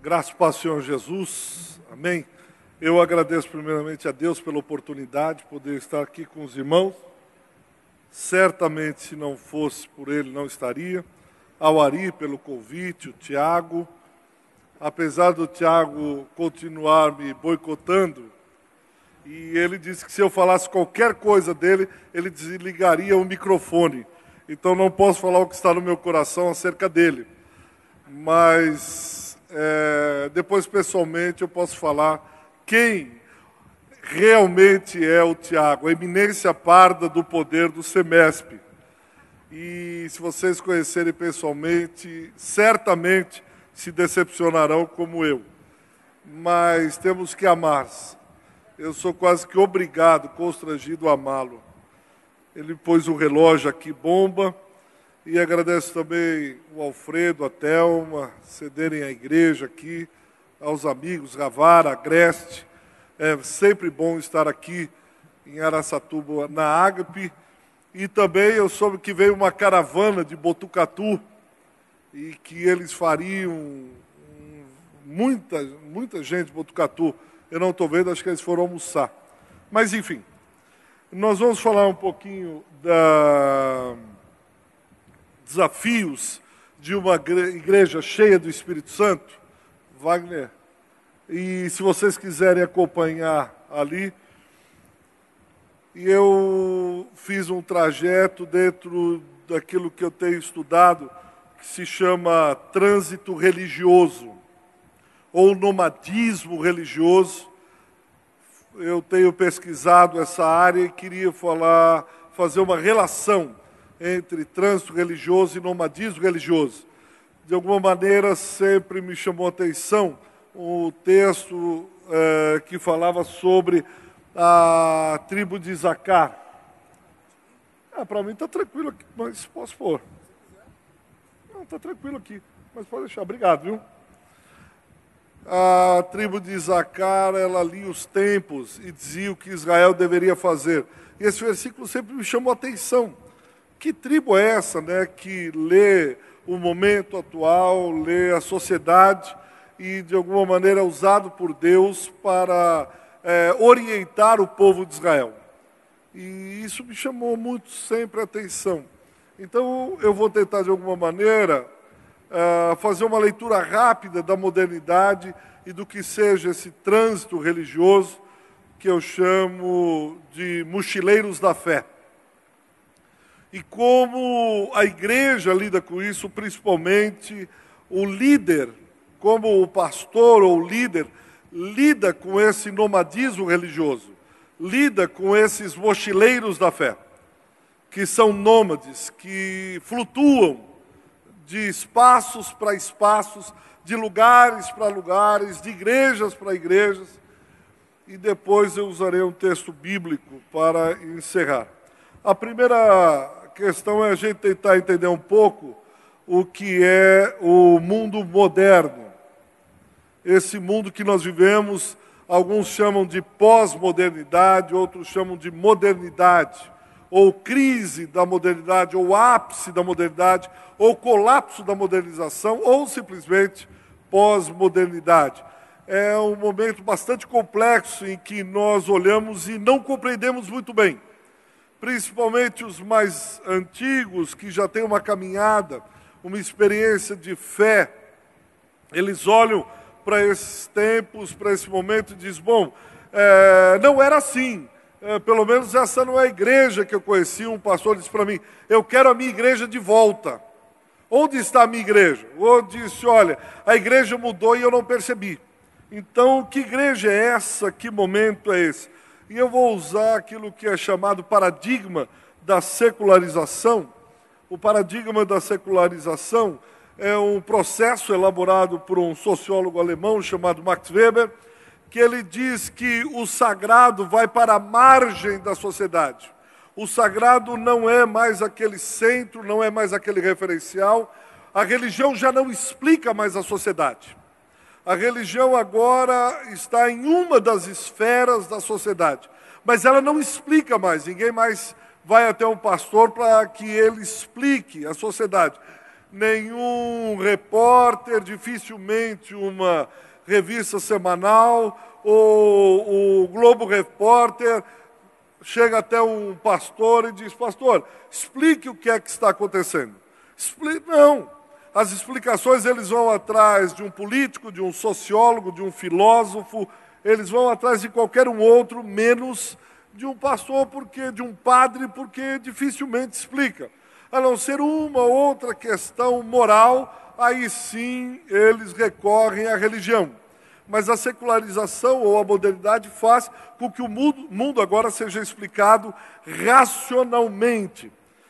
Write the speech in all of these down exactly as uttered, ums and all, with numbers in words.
Graças e paz, Senhor Jesus. Amém. Eu agradeço primeiramente a Deus pela oportunidade de poder estar aqui com os irmãos. Certamente, se não fosse por ele, não estaria. Ao Ari pelo convite, o Tiago. Apesar do Tiago continuar me boicotando, e ele disse que se eu falasse qualquer coisa dele, ele desligaria o microfone. Então não posso falar o que está no meu coração acerca dele. Mas é, depois, pessoalmente, eu posso falar quem realmente é o Tiago, a eminência parda do poder do SEMESP. E se vocês conhecerem pessoalmente, certamente se decepcionarão como eu. Mas temos que amar. Eu sou quase que obrigado, constrangido a amá-lo. Ele pôs o relógio aqui, bomba. E agradeço também o Alfredo, a Thelma, cederem à igreja aqui, aos amigos, Ravara, Agreste. É sempre bom estar aqui em Araçatuba, na Ágape. E também eu soube que veio uma caravana de Botucatu e que eles fariam um, muita, muita gente de Botucatu. Eu não estou vendo, acho que eles foram almoçar. Mas, enfim, nós vamos falar um pouquinho da desafios de uma igreja cheia do Espírito Santo. Wagner, e se vocês quiserem acompanhar ali, eu fiz um trajeto dentro daquilo que eu tenho estudado, que se chama trânsito religioso, ou nomadismo religioso. Eu tenho pesquisado essa área e queria falar, fazer uma relação entre trânsito religioso e nomadismo religioso. De alguma maneira, sempre me chamou a atenção o texto é, que falava sobre a tribo de Isacar. Ah, para mim está tranquilo aqui, mas posso pôr. Não, está tranquilo aqui, mas pode deixar. Obrigado, viu? A tribo de Isacar, ela lia os tempos e dizia o que Israel deveria fazer. E esse versículo sempre me chamou a atenção. Que tribo é essa, né, que lê o momento atual, lê a sociedade e, de alguma maneira, é usado por Deus para é, orientar o povo de Israel? E isso me chamou muito sempre a atenção. Então, eu vou tentar, de alguma maneira, uh, fazer uma leitura rápida da modernidade e do que seja esse trânsito religioso que eu chamo de mochileiros da fé. E como a igreja lida com isso, principalmente o líder, como o pastor ou o líder, lida com esse nomadismo religioso, lida com esses mochileiros da fé, que são nômades, que flutuam de espaços para espaços, de lugares para lugares, de igrejas para igrejas. E depois eu usarei um texto bíblico para encerrar. A primeira questão é a gente tentar entender um pouco o que é o mundo moderno. Esse mundo que nós vivemos, alguns chamam de pós-modernidade, outros chamam de modernidade, ou crise da modernidade, ou ápice da modernidade, ou colapso da modernização, ou simplesmente pós-modernidade. É um momento bastante complexo em que nós olhamos e não compreendemos muito bem. Principalmente os mais antigos, que já têm uma caminhada, uma experiência de fé, eles olham para esses tempos, para esse momento e dizem, bom, é, não era assim, é, pelo menos essa não é a igreja que eu conheci. Um pastor disse para mim, eu quero a minha igreja de volta. Onde está a minha igreja? Ou disse, olha, a igreja mudou e eu não percebi. Então, que igreja é essa? Que momento é esse? E eu vou usar aquilo que é chamado paradigma da secularização. O paradigma da secularização é um processo elaborado por um sociólogo alemão chamado Max Weber, que ele diz que o sagrado vai para a margem da sociedade. O sagrado não é mais aquele centro, não é mais aquele referencial. A religião já não explica mais a sociedade. A religião agora está em uma das esferas da sociedade, mas ela não explica mais. Ninguém mais vai até um pastor para que ele explique a sociedade. nenhum repórter, dificilmente uma revista semanal, ou o Globo Repórter chega até um pastor e diz: pastor, explique o que é que está acontecendo. Explique, não. As explicações eles vão atrás de um político, de um sociólogo, de um filósofo, eles vão atrás de qualquer um outro, menos de um pastor, porque de um padre, porque dificilmente explica. A não ser uma outra questão moral, aí sim eles recorrem à religião. Mas a secularização ou a modernidade faz com que o mundo agora seja explicado racionalmente.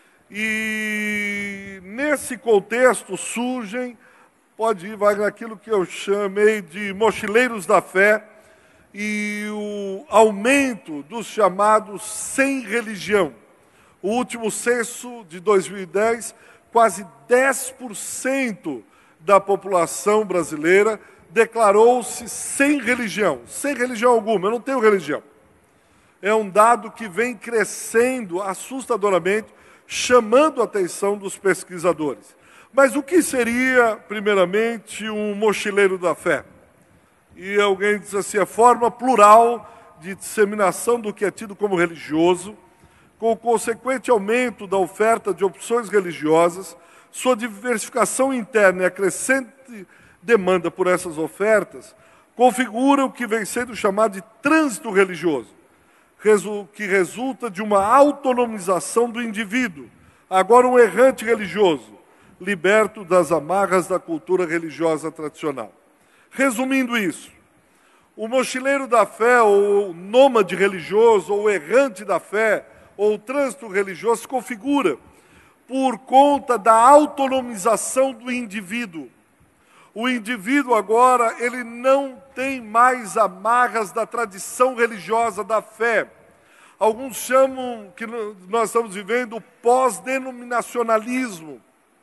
E nesse contexto surgem, pode ir, vai naquilo que eu chamei de mochileiros da fé, e o aumento dos chamados sem religião. O último censo de dois mil e dez, quase dez por cento da população brasileira declarou-se sem religião, sem religião alguma, eu não tenho religião. É um dado que vem crescendo assustadoramente, chamando a atenção dos pesquisadores. Mas o que seria, primeiramente, um mochileiro da fé? E alguém diz assim: a forma plural de disseminação do que é tido como religioso, com o consequente aumento da oferta de opções religiosas, sua diversificação interna e a crescente demanda por essas ofertas, configura o que vem sendo chamado de trânsito religioso, que resulta de uma autonomização do indivíduo, agora um errante religioso, liberto das amarras da cultura religiosa tradicional. Resumindo isso, o mochileiro da fé, ou o nômade religioso, ou o errante da fé, ou o trânsito religioso, se configura por conta da autonomização do indivíduo. O indivíduo agora, ele não tem mais amarras da tradição religiosa da fé. Alguns chamam, que nós estamos vivendo, o pós-denominacionalismo.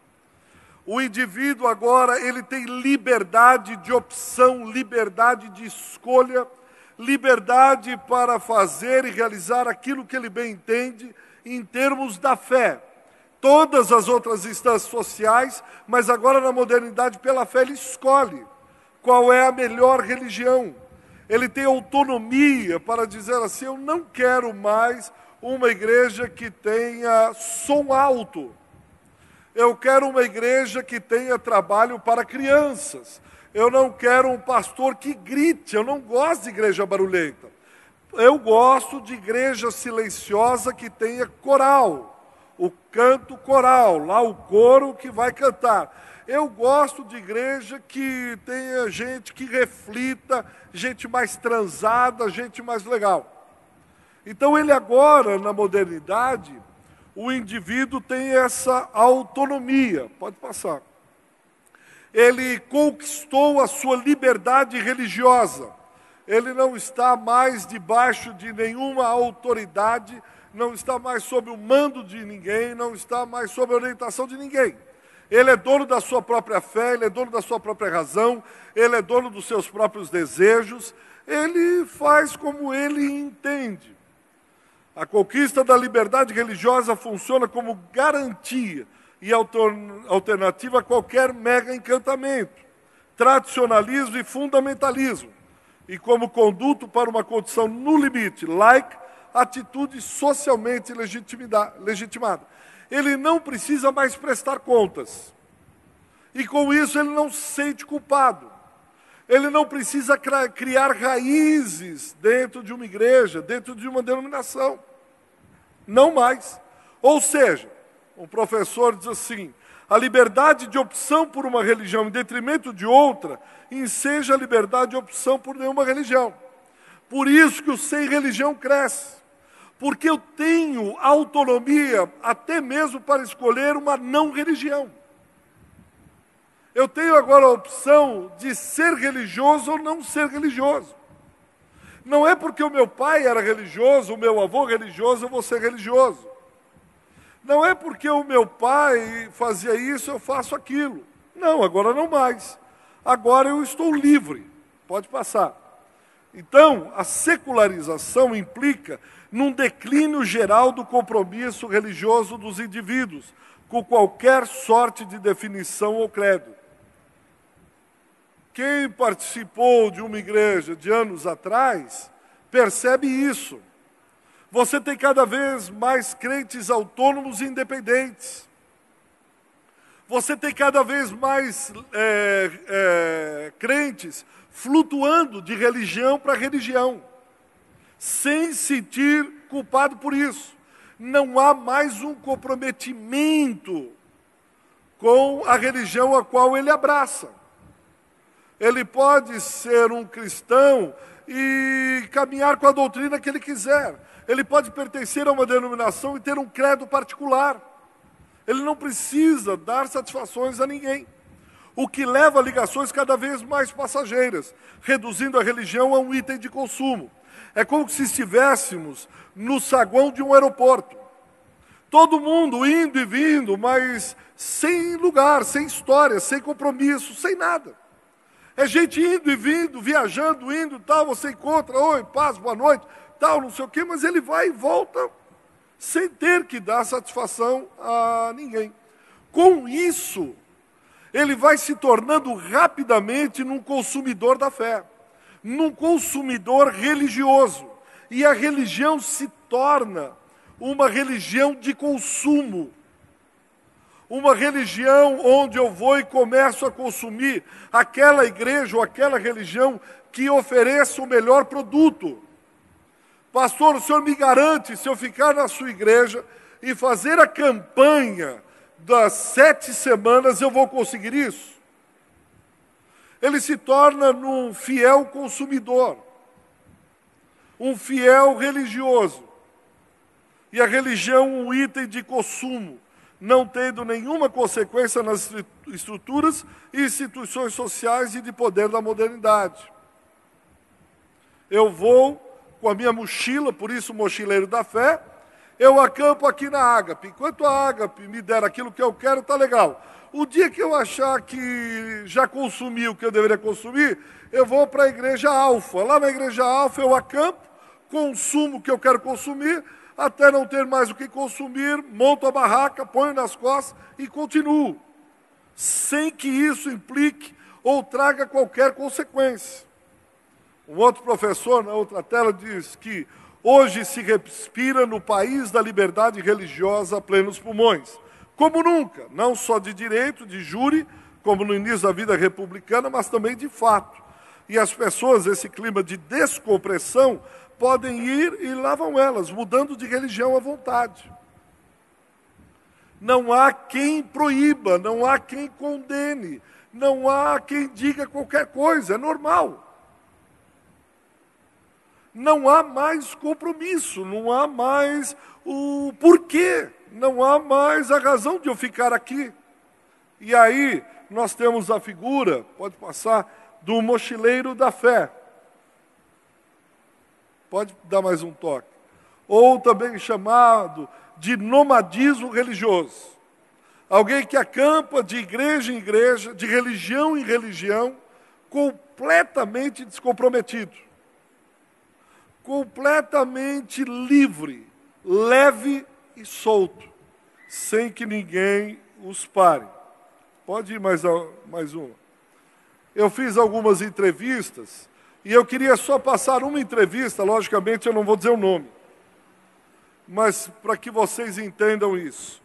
O indivíduo agora, ele tem liberdade de opção, liberdade de escolha, liberdade para fazer e realizar aquilo que ele bem entende em termos da fé. Todas as outras instâncias sociais, mas agora na modernidade, pela fé, ele escolhe qual é a melhor religião. Ele tem autonomia para dizer assim: eu não quero mais uma igreja que tenha som alto. Eu quero uma igreja que tenha trabalho para crianças. Eu não quero um pastor que grite. Eu não gosto de igreja barulhenta. Eu gosto de igreja silenciosa que tenha coral. O canto coral, lá o coro que vai cantar. Eu gosto de igreja que tenha gente que reflita, gente mais transada, gente mais legal. Então ele agora, na modernidade, o indivíduo tem essa autonomia. Pode passar. Ele conquistou a sua liberdade religiosa. Ele não está mais debaixo de nenhuma autoridade, não está mais sob o mando de ninguém, não está mais sob a orientação de ninguém. Ele é dono da sua própria fé, ele é dono da sua própria razão, ele é dono dos seus próprios desejos, ele faz como ele entende. A conquista da liberdade religiosa funciona como garantia e alternativa a qualquer mega encantamento, tradicionalismo e fundamentalismo, e como conduto para uma condição no limite, like, atitude socialmente legitimada. Ele não precisa mais prestar contas. E com isso ele não se sente culpado. Ele não precisa criar raízes dentro de uma igreja, dentro de uma denominação. Não mais. Ou seja, um professor diz assim: a liberdade de opção por uma religião em detrimento de outra enseja a liberdade de opção por nenhuma religião. Por isso que o sem religião cresce. Porque eu tenho autonomia até mesmo para escolher uma não religião. Eu tenho agora a opção de ser religioso ou não ser religioso. Não é porque o meu pai era religioso, o meu avô religioso, eu vou ser religioso. Não é porque o meu pai fazia isso, eu faço aquilo. Não, agora não mais. Agora eu estou livre. Pode passar. Então, a secularização implica num declínio geral do compromisso religioso dos indivíduos, com qualquer sorte de definição ou credo. Quem participou de uma igreja de anos atrás, percebe isso. Você tem cada vez mais crentes autônomos e independentes. Você tem cada vez mais é, é, crentes flutuando de religião para religião, sem se sentir culpado por isso. Não há mais um comprometimento com a religião a qual ele abraça. Ele pode ser um cristão e caminhar com a doutrina que ele quiser. Ele pode pertencer a uma denominação e ter um credo particular. Ele não precisa dar satisfações a ninguém. O que leva a ligações cada vez mais passageiras, reduzindo a religião a um item de consumo. É como se estivéssemos no saguão de um aeroporto. Todo mundo indo e vindo, mas sem lugar, sem história, sem compromisso, sem nada. É gente indo e vindo, viajando, indo e tal, você encontra, oi, paz, boa noite, tal, não sei o quê, mas ele vai e volta sem ter que dar satisfação a ninguém. Com isso, ele vai se tornando rapidamente num consumidor da fé, num consumidor religioso. E a religião se torna uma religião de consumo. Uma religião onde eu vou e começo a consumir aquela igreja ou aquela religião que ofereça o melhor produto. Pastor, o senhor me garante, se eu ficar na sua igreja e fazer a campanha das sete semanas, eu vou conseguir isso? Ele se torna um fiel consumidor, um fiel religioso. E a religião um item de consumo, não tendo nenhuma consequência nas estruturas e instituições sociais e de poder da modernidade. Eu vou com a minha mochila, por isso mochileiro da fé, eu acampo aqui na Ágape. Enquanto a Ágape me der aquilo que eu quero, está legal. O dia que eu achar que já consumi o que eu deveria consumir, eu vou para a igreja Alfa. Lá na igreja Alfa eu acampo, consumo o que eu quero consumir, até não ter mais o que consumir, monto a barraca, ponho nas costas e continuo, sem que isso implique ou traga qualquer consequência. Um outro professor, na outra tela, diz que hoje se respira no país da liberdade religiosa a plenos pulmões, como nunca, não só de direito, de júri, como no início da vida republicana, mas também de fato. E as pessoas, esse clima de descompressão, podem ir e lá vão elas, mudando de religião à vontade. Não há quem proíba, não há quem condene, não há quem diga qualquer coisa, é normal. Não há mais compromisso, não há mais o porquê, não há mais a razão de eu ficar aqui. E aí nós temos a figura, pode passar, do mochileiro da fé. Pode dar mais um toque. Ou também chamado de nomadismo religioso. Alguém que acampa de igreja em igreja, de religião em religião, completamente descomprometido. Completamente livre, leve e solto, sem que ninguém os pare. Pode ir mais, mais uma. Eu fiz algumas entrevistas, e eu queria só passar uma entrevista, logicamente eu não vou dizer o nome, mas para que vocês entendam isso.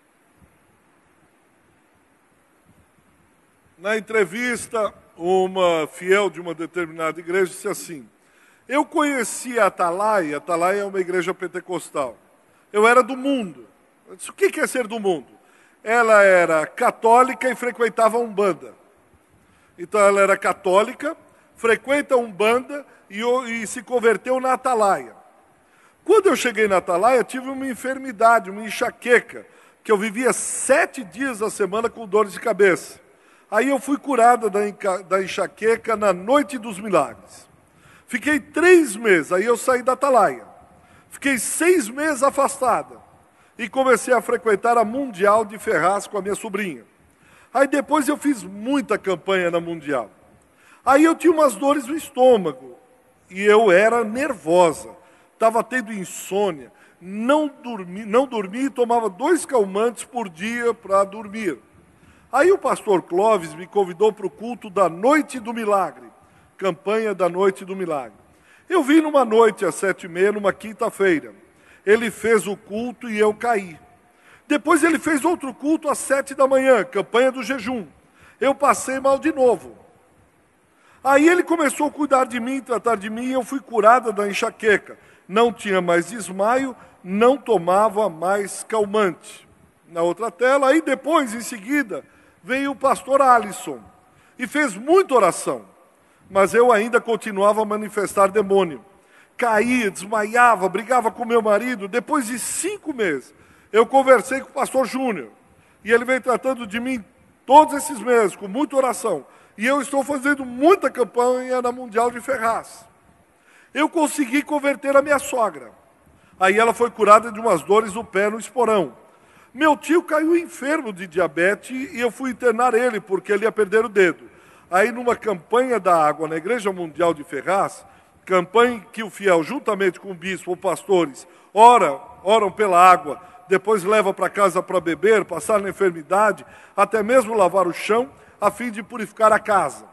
Na entrevista, uma fiel de uma determinada igreja disse assim: eu conheci a Atalaia, a Atalaia é uma igreja pentecostal. Eu era do mundo. Eu disse, o que é ser do mundo? Ela era católica e frequentava a Umbanda. Então ela era católica, frequenta a Umbanda e, e se converteu na Atalaia. Quando eu cheguei na Atalaia, tive uma enfermidade, uma enxaqueca, que eu vivia sete dias da semana com dores de cabeça. Aí eu fui curada da, da enxaqueca na Noite dos Milagres. Fiquei três meses, aí eu saí da Atalaia. Fiquei seis meses afastada. E comecei a frequentar a Mundial de Ferraz com a minha sobrinha. Aí depois eu fiz muita campanha na Mundial. Aí eu tinha umas dores no estômago. E eu era nervosa. estava tendo insônia, não dormia, não dormia e tomava dois calmantes por dia para dormir. Aí o pastor Clóvis me convidou para o culto da Noite do Milagre, campanha da Noite do Milagre. Eu vim numa noite às sete e meia, numa quinta-feira. Ele fez o culto e eu caí. Depois ele fez outro culto às sete da manhã, campanha do jejum. Eu passei mal de novo. Aí ele começou a cuidar de mim, tratar de mim, e eu fui curada da enxaqueca. Não tinha mais desmaio, não tomava mais calmante. Na outra tela, aí depois, em seguida, veio o pastor Alisson e fez muita oração. Mas eu ainda continuava a manifestar demônio. Caía, desmaiava, brigava com meu marido. Depois de cinco meses, eu conversei com o pastor Júnior. E ele veio tratando de mim todos esses meses, com muita oração. E eu estou fazendo muita campanha na Mundial de Ferraz. Eu consegui converter a minha sogra. Aí ela foi curada de umas dores no pé, no esporão. Meu tio caiu enfermo de diabetes e eu fui internar ele, porque ele ia perder o dedo. Aí numa campanha da água na Igreja Mundial de Ferraz, campanha que o fiel, juntamente com o bispo ou pastores, ora, oram pela água, depois leva para casa para beber, passar na enfermidade, até mesmo lavar o chão, a fim de purificar a casa.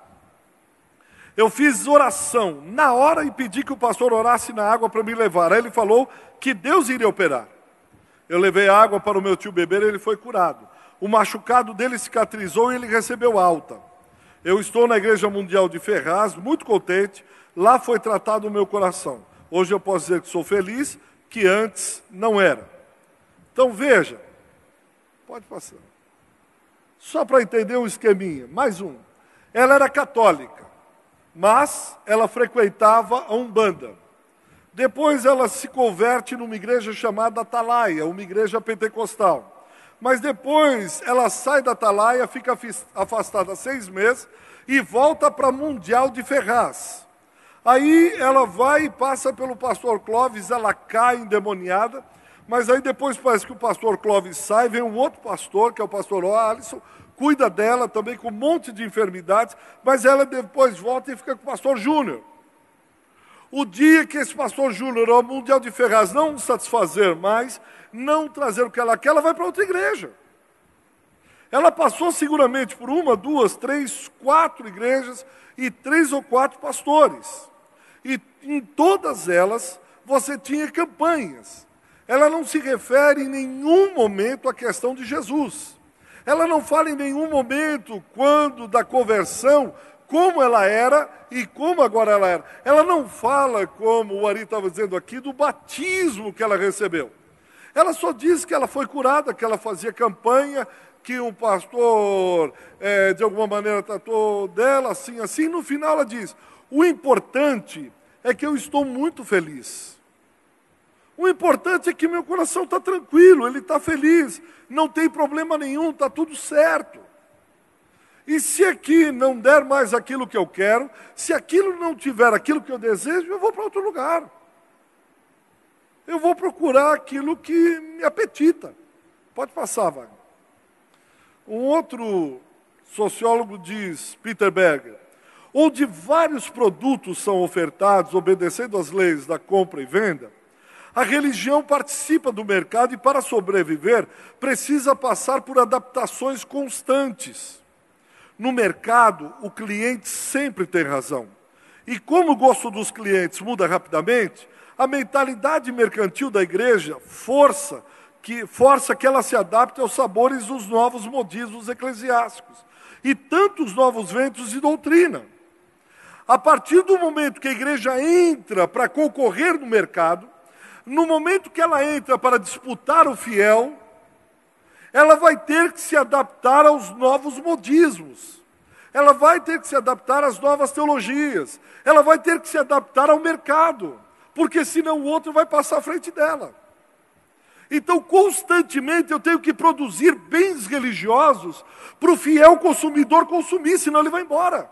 Eu fiz oração na hora e pedi que o pastor orasse na água para me levar. Aí ele falou que Deus iria operar. Eu levei água para o meu tio beber e ele foi curado. O machucado dele cicatrizou e ele recebeu alta. Eu estou na Igreja Mundial de Ferraz, muito contente. Lá foi tratado o meu coração. Hoje eu posso dizer que sou feliz, que antes não era. Então veja, pode passar. Só para entender um esqueminha, mais um. Ela era católica, mas ela frequentava a Umbanda. Depois ela se converte numa igreja chamada Atalaia, uma igreja pentecostal. Mas depois ela sai da Atalaia, fica afastada seis meses e volta para a Mundial de Ferraz. Aí ela vai e passa pelo pastor Clóvis, ela cai endemoniada, mas aí depois parece que o pastor Clóvis sai, vem um outro pastor, que é o pastor Alisson, cuida dela também com um monte de enfermidades, mas ela depois volta e fica com o pastor Júnior. O dia que esse pastor Júnior, o Mundial de Ferraz, não satisfazer mais, não trazer o que ela quer, ela vai para outra igreja. Ela passou seguramente por uma, duas, três, quatro igrejas e três ou quatro pastores. E em todas elas você tinha campanhas. Ela não se refere em nenhum momento à questão de Jesus. Ela não fala em nenhum momento, quando da conversão, como ela era e como agora ela era. Ela não fala, como o Ari estava dizendo aqui, do batismo que ela recebeu. Ela só diz que ela foi curada, que ela fazia campanha, que um pastor, é, de alguma maneira, tratou dela, assim, assim. No final ela diz, o importante é que eu estou muito feliz. O importante é que meu coração está tranquilo, ele está feliz, não tem problema nenhum, está tudo certo. E se aqui não der mais aquilo que eu quero, se aquilo não tiver aquilo que eu desejo, eu vou para outro lugar. Eu vou procurar aquilo que me apetita. Pode passar, Wagner. Um outro sociólogo diz, Peter Berger, onde vários produtos são ofertados obedecendo às leis da compra e venda, a religião participa do mercado e, para sobreviver, precisa passar por adaptações constantes. No mercado, o cliente sempre tem razão. E como o gosto dos clientes muda rapidamente, a mentalidade mercantil da igreja força que, força que ela se adapte aos sabores dos novos modismos eclesiásticos e tantos novos ventos de doutrina. A partir do momento que a igreja entra para concorrer no mercado, no momento que ela entra para disputar o fiel, ela vai ter que se adaptar aos novos modismos. Ela vai ter que se adaptar às novas teologias. Ela vai ter que se adaptar ao mercado, porque senão o outro vai passar à frente dela. Então, constantemente eu tenho que produzir bens religiosos para o fiel consumidor consumir, senão ele vai embora.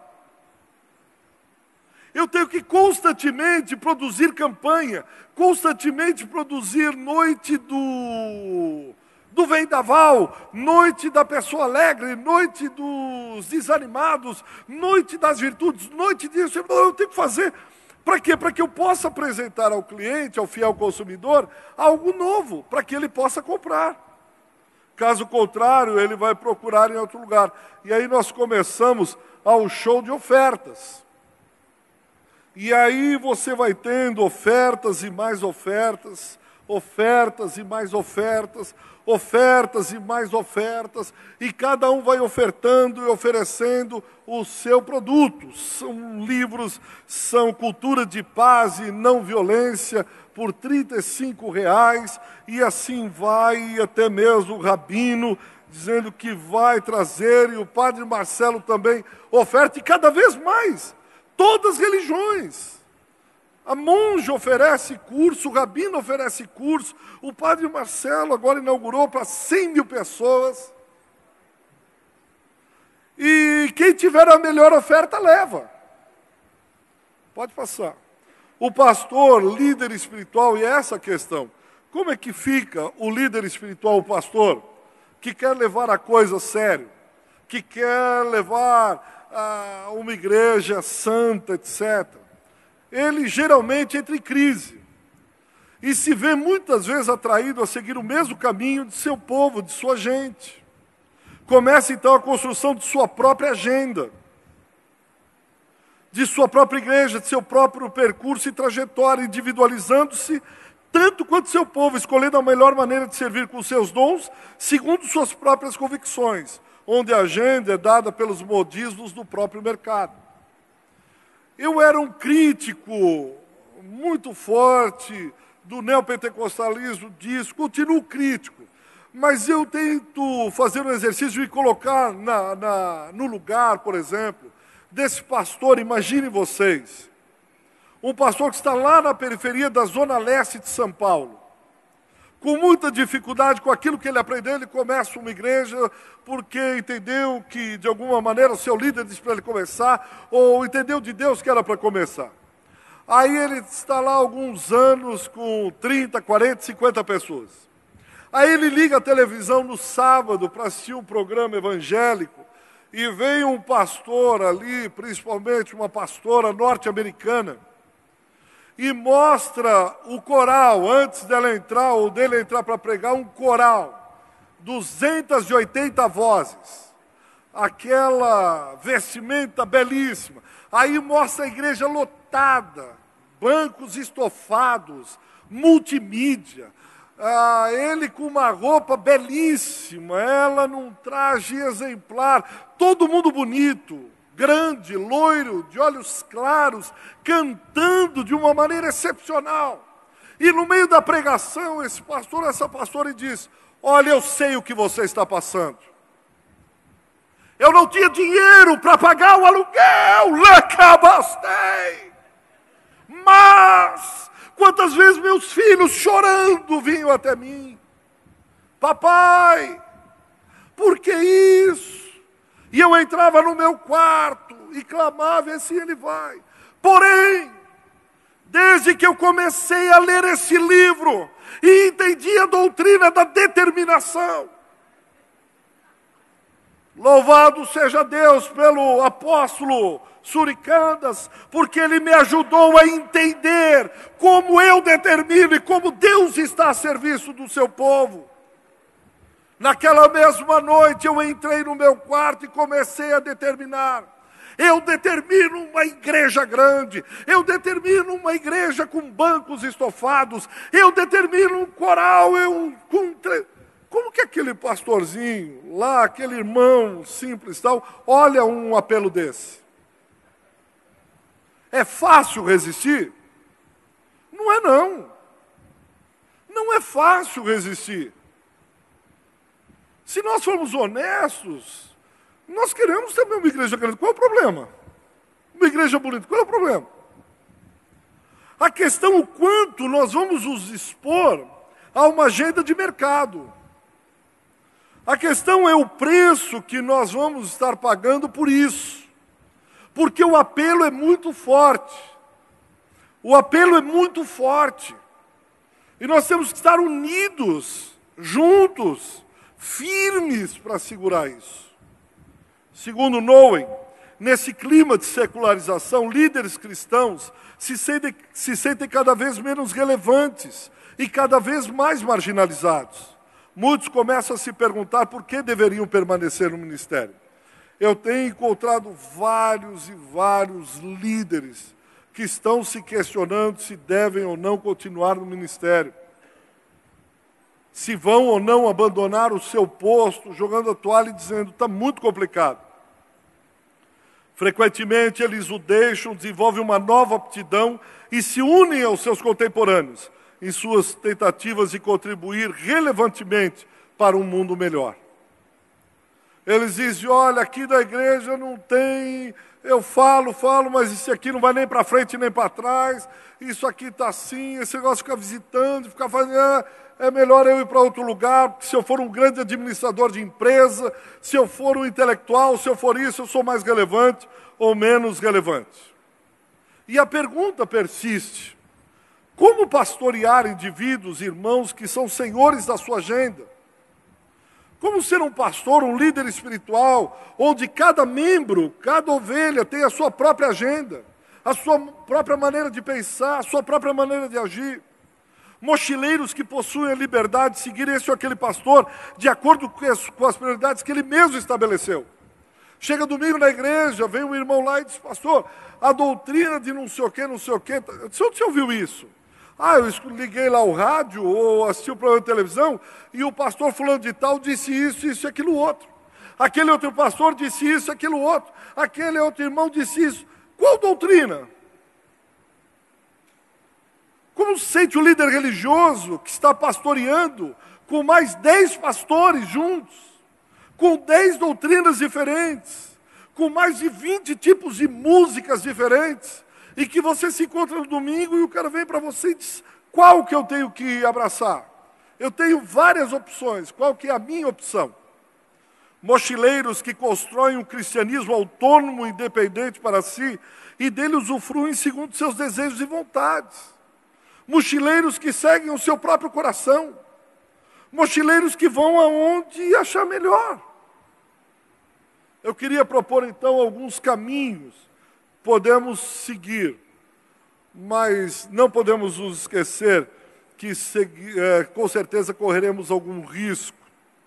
Eu tenho que constantemente produzir campanha, constantemente produzir noite do, do vendaval, noite da pessoa alegre, noite dos desanimados, noite das virtudes, noite disso. Eu tenho que fazer Para quê? Para que eu possa apresentar ao cliente, ao fiel consumidor, algo novo, para que ele possa comprar. Caso contrário, ele vai procurar em outro lugar. E aí nós começamos ao show de ofertas. E aí você vai tendo ofertas e mais ofertas, ofertas e mais ofertas, ofertas e mais ofertas, e cada um vai ofertando e oferecendo o seu produto. São livros, são cultura de paz e não violência, por trinta e cinco reais, e assim vai, e até mesmo o Rabino, dizendo que vai trazer, e o Padre Marcelo também oferta, e cada vez mais, todas as religiões. A monja oferece curso, o Rabino oferece curso, o Padre Marcelo agora inaugurou para cem mil pessoas. E quem tiver a melhor oferta, leva. Pode passar. O pastor, líder espiritual, e é essa a questão. Como é que fica o líder espiritual, o pastor, que quer levar a coisa a sério, que quer levar a uma igreja santa, etcétera. Ele geralmente entra em crise e se vê muitas vezes atraído a seguir o mesmo caminho de seu povo, de sua gente. Começa então a construção de sua própria agenda, de sua própria igreja, de seu próprio percurso e trajetória, individualizando-se tanto quanto seu povo, escolhendo a melhor maneira de servir com seus dons, segundo suas próprias convicções, onde a agenda é dada pelos modismos do próprio mercado. Eu era um crítico muito forte do neopentecostalismo, disso, continuo crítico, mas eu tento fazer um exercício de me colocar na, na, no lugar, por exemplo, desse pastor. Imaginem vocês, um pastor que está lá na periferia da zona leste de São Paulo, com muita dificuldade com aquilo que ele aprendeu. Ele começa uma igreja porque entendeu que, de alguma maneira, o seu líder disse para ele começar, ou entendeu de Deus que era para começar. Aí ele está lá há alguns anos com trinta, quarenta, cinquenta pessoas. Aí ele liga a televisão no sábado para assistir um programa evangélico, e vem um pastor ali, principalmente uma pastora norte-americana, e mostra o coral, antes dela entrar, ou dele entrar para pregar, um coral, duzentas e oitenta vozes, aquela vestimenta belíssima. Aí mostra a igreja lotada, bancos estofados, multimídia, ah, ele com uma roupa belíssima, ela num traje exemplar, todo mundo bonito, grande, loiro, de olhos claros, cantando de uma maneira excepcional. E no meio da pregação, esse pastor, essa pastora diz: olha, eu sei o que você está passando. Eu não tinha dinheiro para pagar o aluguel, lacabastei. Mas, quantas vezes meus filhos chorando vinham até mim. Papai, por que isso? E eu entrava no meu quarto e clamava, e assim ele vai. Porém, desde que eu comecei a ler esse livro e entendi a doutrina da determinação, louvado seja Deus pelo apóstolo Suricandas, porque ele me ajudou a entender como eu determino e como Deus está a serviço do seu povo. Naquela mesma noite eu entrei no meu quarto e comecei a determinar. Eu determino uma igreja grande, eu determino uma igreja com bancos estofados, eu determino um coral, eu, com... Como que aquele pastorzinho lá, aquele irmão simples tal, olha um apelo desse? É fácil resistir? Não é não. Não é fácil resistir. Se nós formos honestos, nós queremos também uma igreja grande. Qual é o problema? Uma igreja bonita, qual é o problema? A questão é o quanto nós vamos nos expor a uma agenda de mercado. A questão é o preço que nós vamos estar pagando por isso. Porque o apelo é muito forte. O apelo é muito forte. E nós temos que estar unidos, juntos, firmes para segurar isso. Segundo Noé, nesse clima de secularização, líderes cristãos se sentem, se sentem cada vez menos relevantes e cada vez mais marginalizados. Muitos começam a se perguntar por que deveriam permanecer no ministério. Eu tenho encontrado vários e vários líderes que estão se questionando se devem ou não continuar no ministério, se vão ou não abandonar o seu posto, jogando a toalha e dizendo, está muito complicado. Frequentemente eles o deixam, desenvolvem uma nova aptidão e se unem aos seus contemporâneos em suas tentativas de contribuir relevantemente para um mundo melhor. Eles dizem, olha, aqui da igreja não tem, eu falo, falo, mas isso aqui não vai nem para frente nem para trás, isso aqui está assim, esse negócio de ficar visitando, ficar fazendo, é, é melhor eu ir para outro lugar, porque se eu for um grande administrador de empresa, se eu for um intelectual, se eu for isso, eu sou mais relevante ou menos relevante. E a pergunta persiste, como pastorear indivíduos, irmãos, que são senhores da sua agenda? Como ser um pastor, um líder espiritual, onde cada membro, cada ovelha tem a sua própria agenda, a sua própria maneira de pensar, a sua própria maneira de agir? Mochileiros que possuem a liberdade de seguir esse ou aquele pastor de acordo com as, com as prioridades que ele mesmo estabeleceu. Chega domingo na igreja, vem um irmão lá e diz, pastor, a doutrina de não sei o quê, não sei o quê. Eu disse, onde você ouviu isso? Ah, eu liguei lá o rádio ou assisti o programa de televisão e o pastor fulano de tal disse isso, isso e aquilo outro. Aquele outro pastor disse isso, aquilo outro. Aquele outro irmão disse isso. Qual doutrina? Como se sente o líder religioso que está pastoreando com mais dez pastores juntos, com dez doutrinas diferentes, com mais de vinte tipos de músicas diferentes, e que você se encontra no domingo e o cara vem para você e diz, qual que eu tenho que abraçar? Eu tenho várias opções, qual que é a minha opção? Mochileiros que constroem um cristianismo autônomo e independente para si, e dele usufruem segundo seus desejos e vontades. Mochileiros que seguem o seu próprio coração. Mochileiros que vão aonde achar melhor. Eu queria propor então alguns caminhos podemos seguir, mas não podemos nos esquecer que segui, é, com certeza correremos algum risco.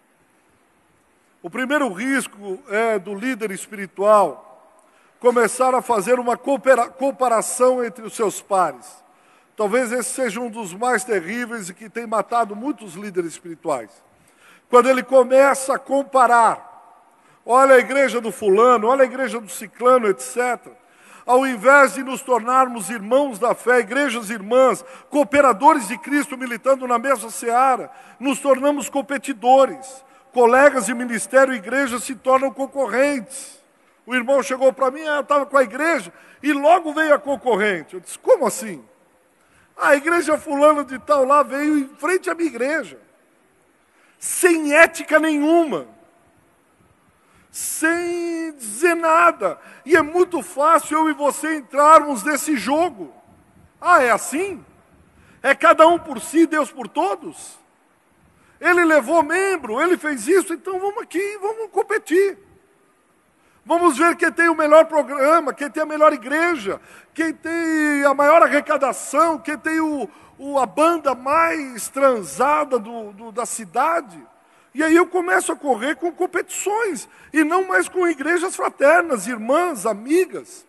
O primeiro risco é do líder espiritual começar a fazer uma comparação entre os seus pares. Talvez esse seja um dos mais terríveis e que tem matado muitos líderes espirituais. Quando ele começa a comparar, olha a igreja do fulano, olha a igreja do ciclano, etcétera. Ao invés de nos tornarmos irmãos da fé, igrejas irmãs, cooperadores de Cristo militando na mesma seara, nos tornamos competidores. Colegas de ministério e igreja se tornam concorrentes. O irmão chegou para mim, ah, eu estava com a igreja, e logo veio a concorrente. Eu disse, como assim? Ah, a igreja fulana de tal lá veio em frente à minha igreja, sem ética nenhuma, sem dizer nada. E é muito fácil eu e você entrarmos nesse jogo. Ah, é assim? É cada um por si, Deus por todos? Ele levou membro, ele fez isso, então vamos aqui, vamos competir. Vamos ver quem tem o melhor programa, quem tem a melhor igreja, quem tem a maior arrecadação, quem tem o, o, a banda mais transada do, do, da cidade. E aí eu começo a correr com competições, e não mais com igrejas fraternas, irmãs, amigas.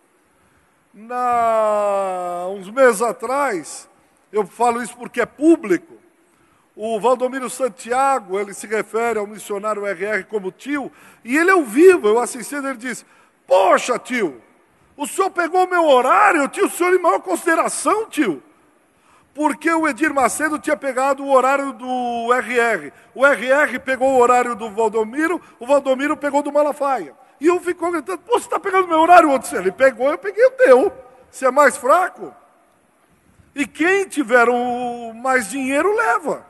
Na, uns meses atrás, eu falo isso porque é público, o Valdomiro Santiago, ele se refere ao missionário R R como tio, e ele é o vivo, eu assistindo, ele diz, poxa tio, o senhor pegou o meu horário, eu tinha o senhor em maior consideração, tio. Porque o Edir Macedo tinha pegado o horário do R R. O R R pegou o horário do Valdomiro, o Valdomiro pegou do Malafaia. E um ficou gritando, pô, você está pegando meu horário? O outro disse, ele pegou, eu peguei o teu. Você é mais fraco? E quem tiver o mais dinheiro, leva.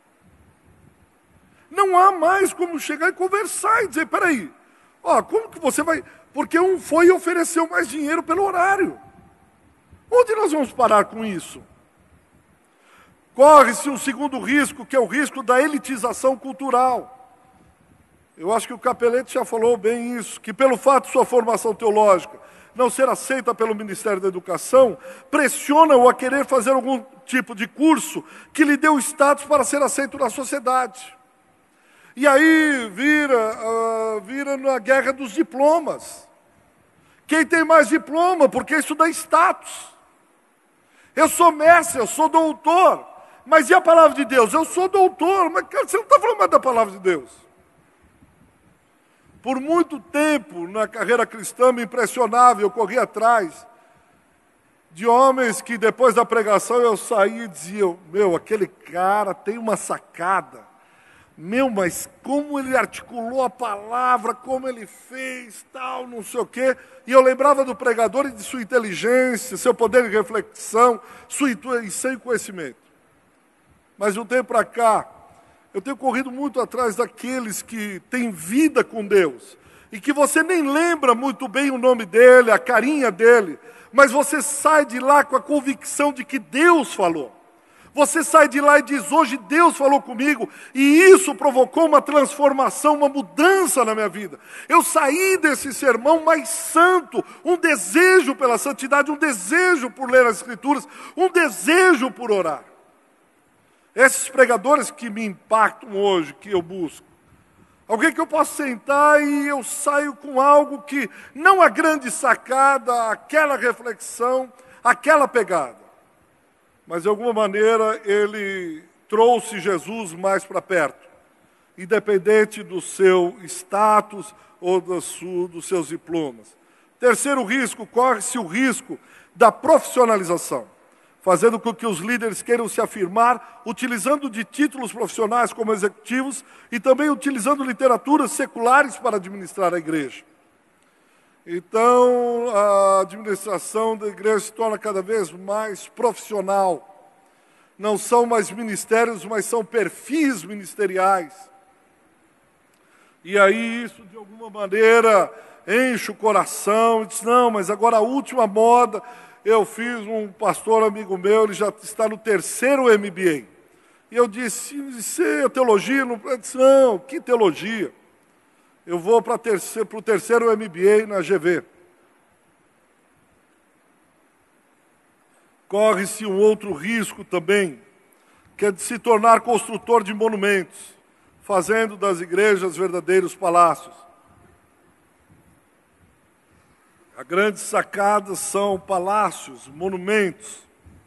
Não há mais como chegar e conversar e dizer, peraí, ó, como que você vai... Porque um foi e ofereceu mais dinheiro pelo horário. Onde nós vamos parar com isso? Corre-se um segundo risco, que é o risco da elitização cultural. Eu acho que o Capelete já falou bem isso, que pelo fato de sua formação teológica não ser aceita pelo Ministério da Educação, pressiona-o a querer fazer algum tipo de curso que lhe dê o status para ser aceito na sociedade. E aí vira, uh, vira na guerra dos diplomas. Quem tem mais diploma? Porque isso dá status. Eu sou mestre, eu sou doutor. Mas e a palavra de Deus? Eu sou doutor, mas cara, você não está falando mais da palavra de Deus. Por muito tempo, na carreira cristã, me impressionava, eu corria atrás de homens que depois da pregação eu saía e dizia, meu, aquele cara tem uma sacada. Meu, mas como ele articulou a palavra, como ele fez, tal, não sei o quê. E eu lembrava do pregador e de sua inteligência, seu poder de reflexão, sua intuição e conhecimento. Mas de um tempo para cá, eu tenho corrido muito atrás daqueles que têm vida com Deus. E que você nem lembra muito bem o nome dele, a carinha dele. Mas você sai de lá com a convicção de que Deus falou. Você sai de lá e diz, hoje Deus falou comigo. E isso provocou uma transformação, uma mudança na minha vida. Eu saí desse sermão mais santo. Um desejo pela santidade, um desejo por ler as Escrituras, um desejo por orar. Esses pregadores que me impactam hoje, que eu busco. Alguém que eu posso sentar e eu saio com algo que, não a grande sacada, aquela reflexão, aquela pegada. Mas de alguma maneira ele trouxe Jesus mais para perto. Independente do seu status ou do seu, dos seus diplomas. Terceiro risco, corre-se o risco da profissionalização. Fazendo com que os líderes queiram se afirmar, utilizando de títulos profissionais como executivos e também utilizando literaturas seculares para administrar a igreja. Então, a administração da igreja se torna cada vez mais profissional. Não são mais ministérios, mas são perfis ministeriais. E aí isso, de alguma maneira, enche o coração e diz, não, mas agora a última moda... Eu fiz um pastor amigo meu, ele já está no terceiro M B A. E eu disse, isso é teologia? Não, eu disse, não, que teologia? Eu vou para terceiro, o terceiro M B A na G V. Corre-se um outro risco também, que é de se tornar construtor de monumentos, fazendo das igrejas verdadeiros palácios. As grandes sacadas são palácios, monumentos.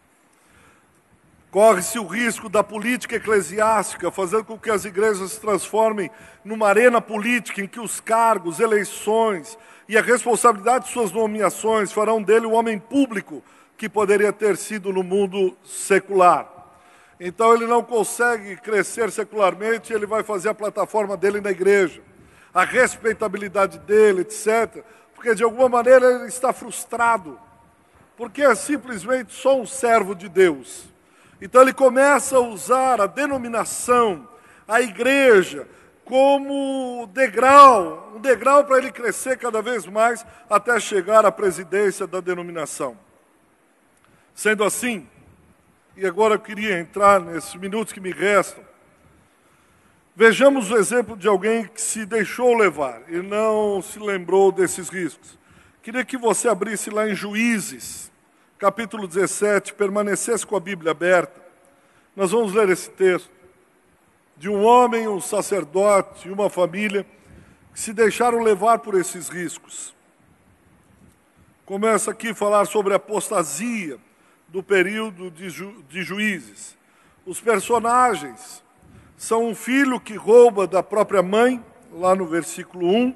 Corre-se o risco da política eclesiástica, fazendo com que as igrejas se transformem numa arena política em que os cargos, eleições e a responsabilidade de suas nomeações farão dele um homem público que poderia ter sido no mundo secular. Então ele não consegue crescer secularmente, ele vai fazer a plataforma dele na igreja. A respeitabilidade dele, etcétera, porque de alguma maneira ele está frustrado, porque é simplesmente só um servo de Deus. Então ele começa a usar a denominação, a igreja, como degrau, um degrau para ele crescer cada vez mais até chegar à presidência da denominação. Sendo assim, e agora eu queria entrar nesses minutos que me restam, vejamos o exemplo de alguém que se deixou levar e não se lembrou desses riscos. Queria que você abrisse lá em Juízes, capítulo dezessete, permanecesse com a Bíblia aberta. Nós vamos ler esse texto de um homem, um sacerdote e uma família que se deixaram levar por esses riscos. Começa aqui a falar sobre a apostasia do período de, ju de Juízes. Os personagens são um filho que rouba da própria mãe, lá no versículo um.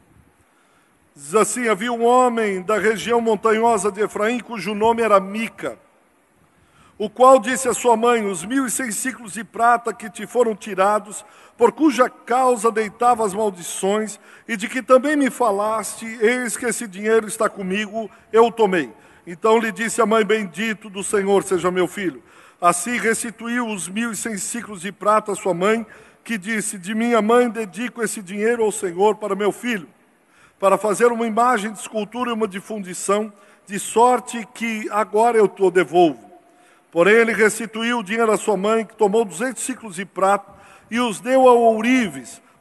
Diz assim, havia um homem da região montanhosa de Efraim, cujo nome era Mica, o qual disse à sua mãe, os mil e cem ciclos de prata que te foram tirados, por cuja causa deitava as maldições, e de que também me falaste, eis que esse dinheiro está comigo, eu o tomei. Então lhe disse a mãe, bendito do Senhor seja meu filho. Assim restituiu os mil e cem ciclos de prata à sua mãe, que disse, de minha mãe dedico esse dinheiro ao Senhor para meu filho, para fazer uma imagem de escultura e uma de fundição, de sorte que agora eu te devolvo. Porém ele restituiu o dinheiro à sua mãe, que tomou duzentos ciclos de prata, e os deu ao ourives,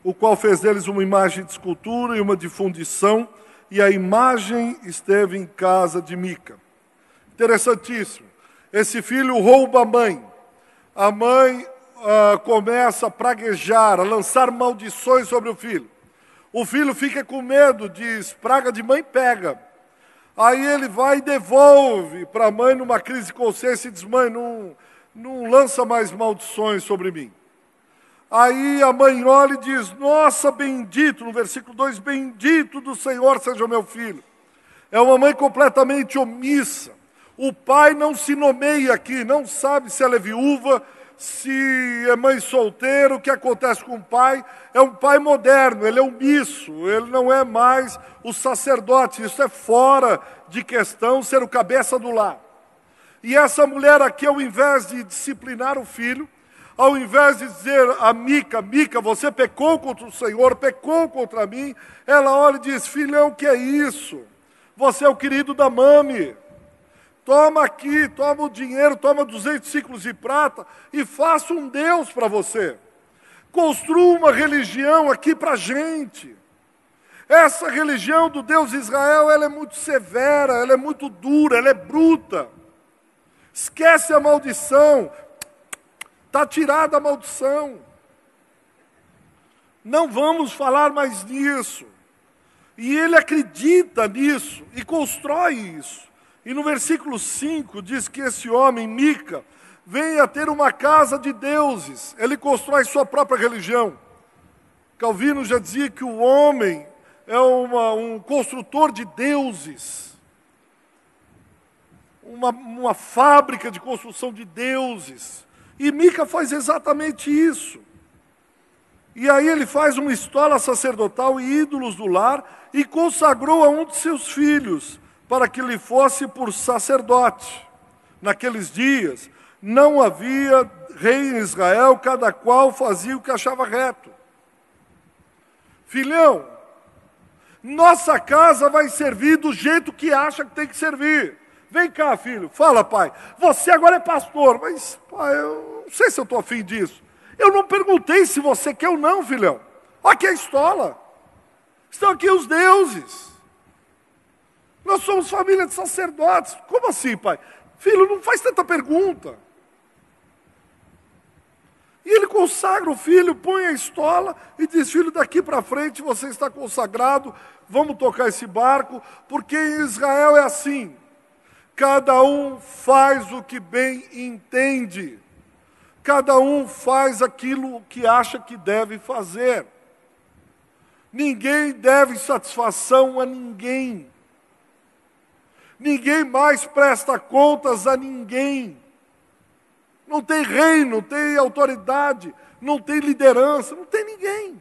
o qual fez deles uma imagem de escultura e uma de fundição, e a imagem esteve em casa de Mica. Interessantíssimo. Esse filho rouba a mãe. A mãe ah, começa a praguejar, a lançar maldições sobre o filho. O filho fica com medo, diz, praga de mãe pega. Aí ele vai e devolve para a mãe numa crise de consciência e diz, mãe, não, não lança mais maldições sobre mim. Aí a mãe olha e diz, nossa, bendito, no versículo dois, bendito do Senhor seja o meu filho. É uma mãe completamente omissa. O pai não se nomeia aqui, não sabe se ela é viúva, se é mãe solteira, o que acontece com o pai. É um pai moderno, ele é omisso, ele não é mais o sacerdote, isso é fora de questão ser o cabeça do lar. E essa mulher aqui, ao invés de disciplinar o filho, ao invés de dizer a Mica, Mica, você pecou contra o Senhor, pecou contra mim, ela olha e diz, filhão, o que é isso? Você é o querido da mami. Toma aqui, toma o dinheiro, toma duzentos ciclos de prata e faça um Deus para você. Construa uma religião aqui para a gente. Essa religião do Deus de Israel, ela é muito severa, ela é muito dura, ela é bruta. Esquece a maldição. Está tirada a maldição. Não vamos falar mais nisso. E ele acredita nisso e constrói isso. E no versículo cinco diz que esse homem, Mica, vem a ter uma casa de deuses. Ele constrói sua própria religião. Calvino já dizia que o homem é uma, um construtor de deuses. Uma, uma fábrica de construção de deuses. E Mica faz exatamente isso. E aí ele faz uma estola sacerdotal e ídolos do lar e consagrou a um de seus filhos, para que lhe fosse por sacerdote. Naqueles dias, não havia rei em Israel, cada qual fazia o que achava reto. Filhão, nossa casa vai servir do jeito que acha que tem que servir. Vem cá, filho, fala, pai. Você agora é pastor, mas, pai, eu não sei se eu estou afim disso. Eu não perguntei se você quer ou não, filhão. Olha aqui a estola. Estão aqui os deuses. Nós somos família de sacerdotes. Como assim, pai? Filho, não faz tanta pergunta. E ele consagra o filho, põe a estola e diz, filho, daqui para frente você está consagrado, vamos tocar esse barco, porque em Israel é assim. Cada um faz o que bem entende. Cada um faz aquilo que acha que deve fazer. Ninguém deve satisfação a ninguém. Ninguém mais presta contas a ninguém. Não tem rei, não tem autoridade, não tem liderança, não tem ninguém.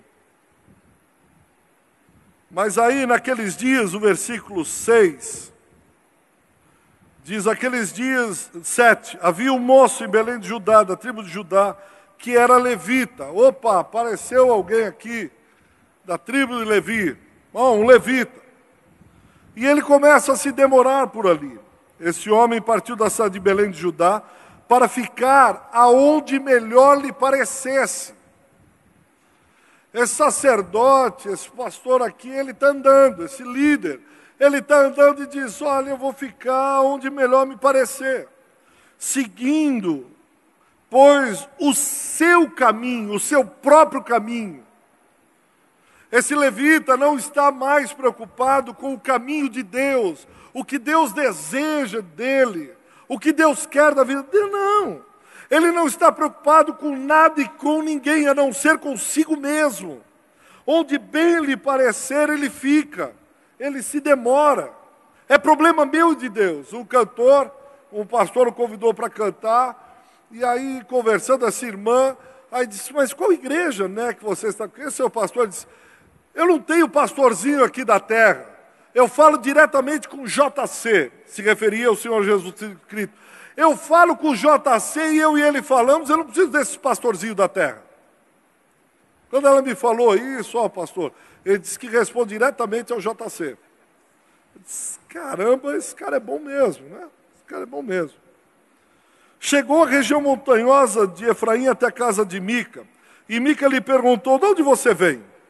Mas aí, naqueles dias, o versículo seis, diz, aqueles dias, sete, havia um moço em Belém de Judá, da tribo de Judá, que era levita. Opa, apareceu alguém aqui, da tribo de Levi. Bom, um levita. E ele começa a se demorar por ali. Esse homem partiu da cidade de Belém de Judá para ficar aonde melhor lhe parecesse. Esse sacerdote, esse pastor aqui, ele está andando, esse líder, ele está andando e diz, olha, eu vou ficar onde melhor me parecer. Seguindo, pois, o seu caminho, o seu próprio caminho. Esse levita não está mais preocupado com o caminho de Deus, o que Deus deseja dele, o que Deus quer da vida dele, não. Ele não está preocupado com nada e com ninguém, a não ser consigo mesmo. Onde bem lhe parecer, ele fica, ele se demora. É problema meu e de Deus. Um cantor, um pastor o convidou para cantar, e aí conversando essa irmã, aí disse, mas qual igreja, né, que você está? Porque seu pastor disse, eu não tenho pastorzinho aqui da terra. Eu falo diretamente com J C, se referia ao Senhor Jesus Cristo. Eu falo com J C e eu e ele falamos, eu não preciso desses pastorzinhos da terra. Quando ela me falou isso, ó pastor, ele disse que responde diretamente ao J C. Eu disse, caramba, esse cara é bom mesmo, né? Esse cara é bom mesmo. Chegou à região montanhosa de Efraim até a casa de Mica. E Mica lhe perguntou, de onde você vem?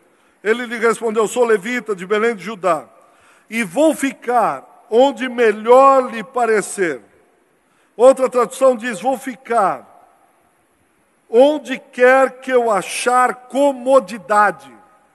Ele lhe respondeu, sou levita de Belém de Judá, e vou ficar onde melhor lhe parecer. Outra tradução diz, vou ficar onde quer que eu achar comodidade.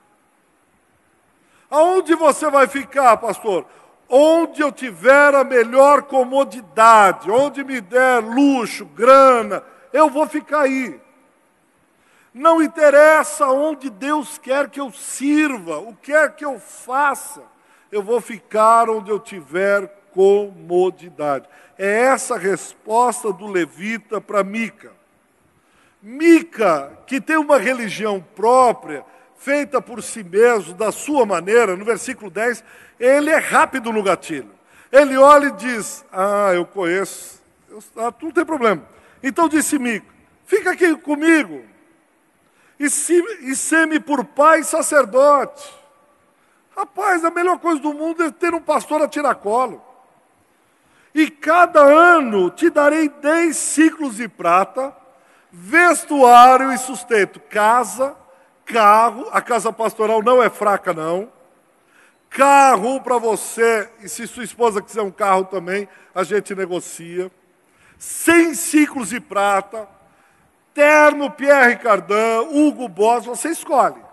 Aonde você vai ficar, pastor? Onde eu tiver a melhor comodidade, onde me der luxo, grana, eu vou ficar aí. Não interessa onde Deus quer que eu sirva, o que quer que eu faça, eu vou ficar onde eu tiver comodidade. É essa a resposta do levita para Mica. Mica, que tem uma religião própria, feita por si mesmo, da sua maneira, no versículo dez, ele é rápido no gatilho. Ele olha e diz, ah, eu conheço, eu, ah, não tem problema. Então disse Mica, fica aqui comigo, e, se, e ser-me por pai e sacerdote. Rapaz, a melhor coisa do mundo é ter um pastor a tiracolo. E cada ano te darei dez ciclos de prata, vestuário e sustento, casa, carro, a casa pastoral não é fraca não, carro para você, e se sua esposa quiser um carro também, a gente negocia, cem ciclos de prata, terno Pierre Cardin, Hugo Boss, você escolhe.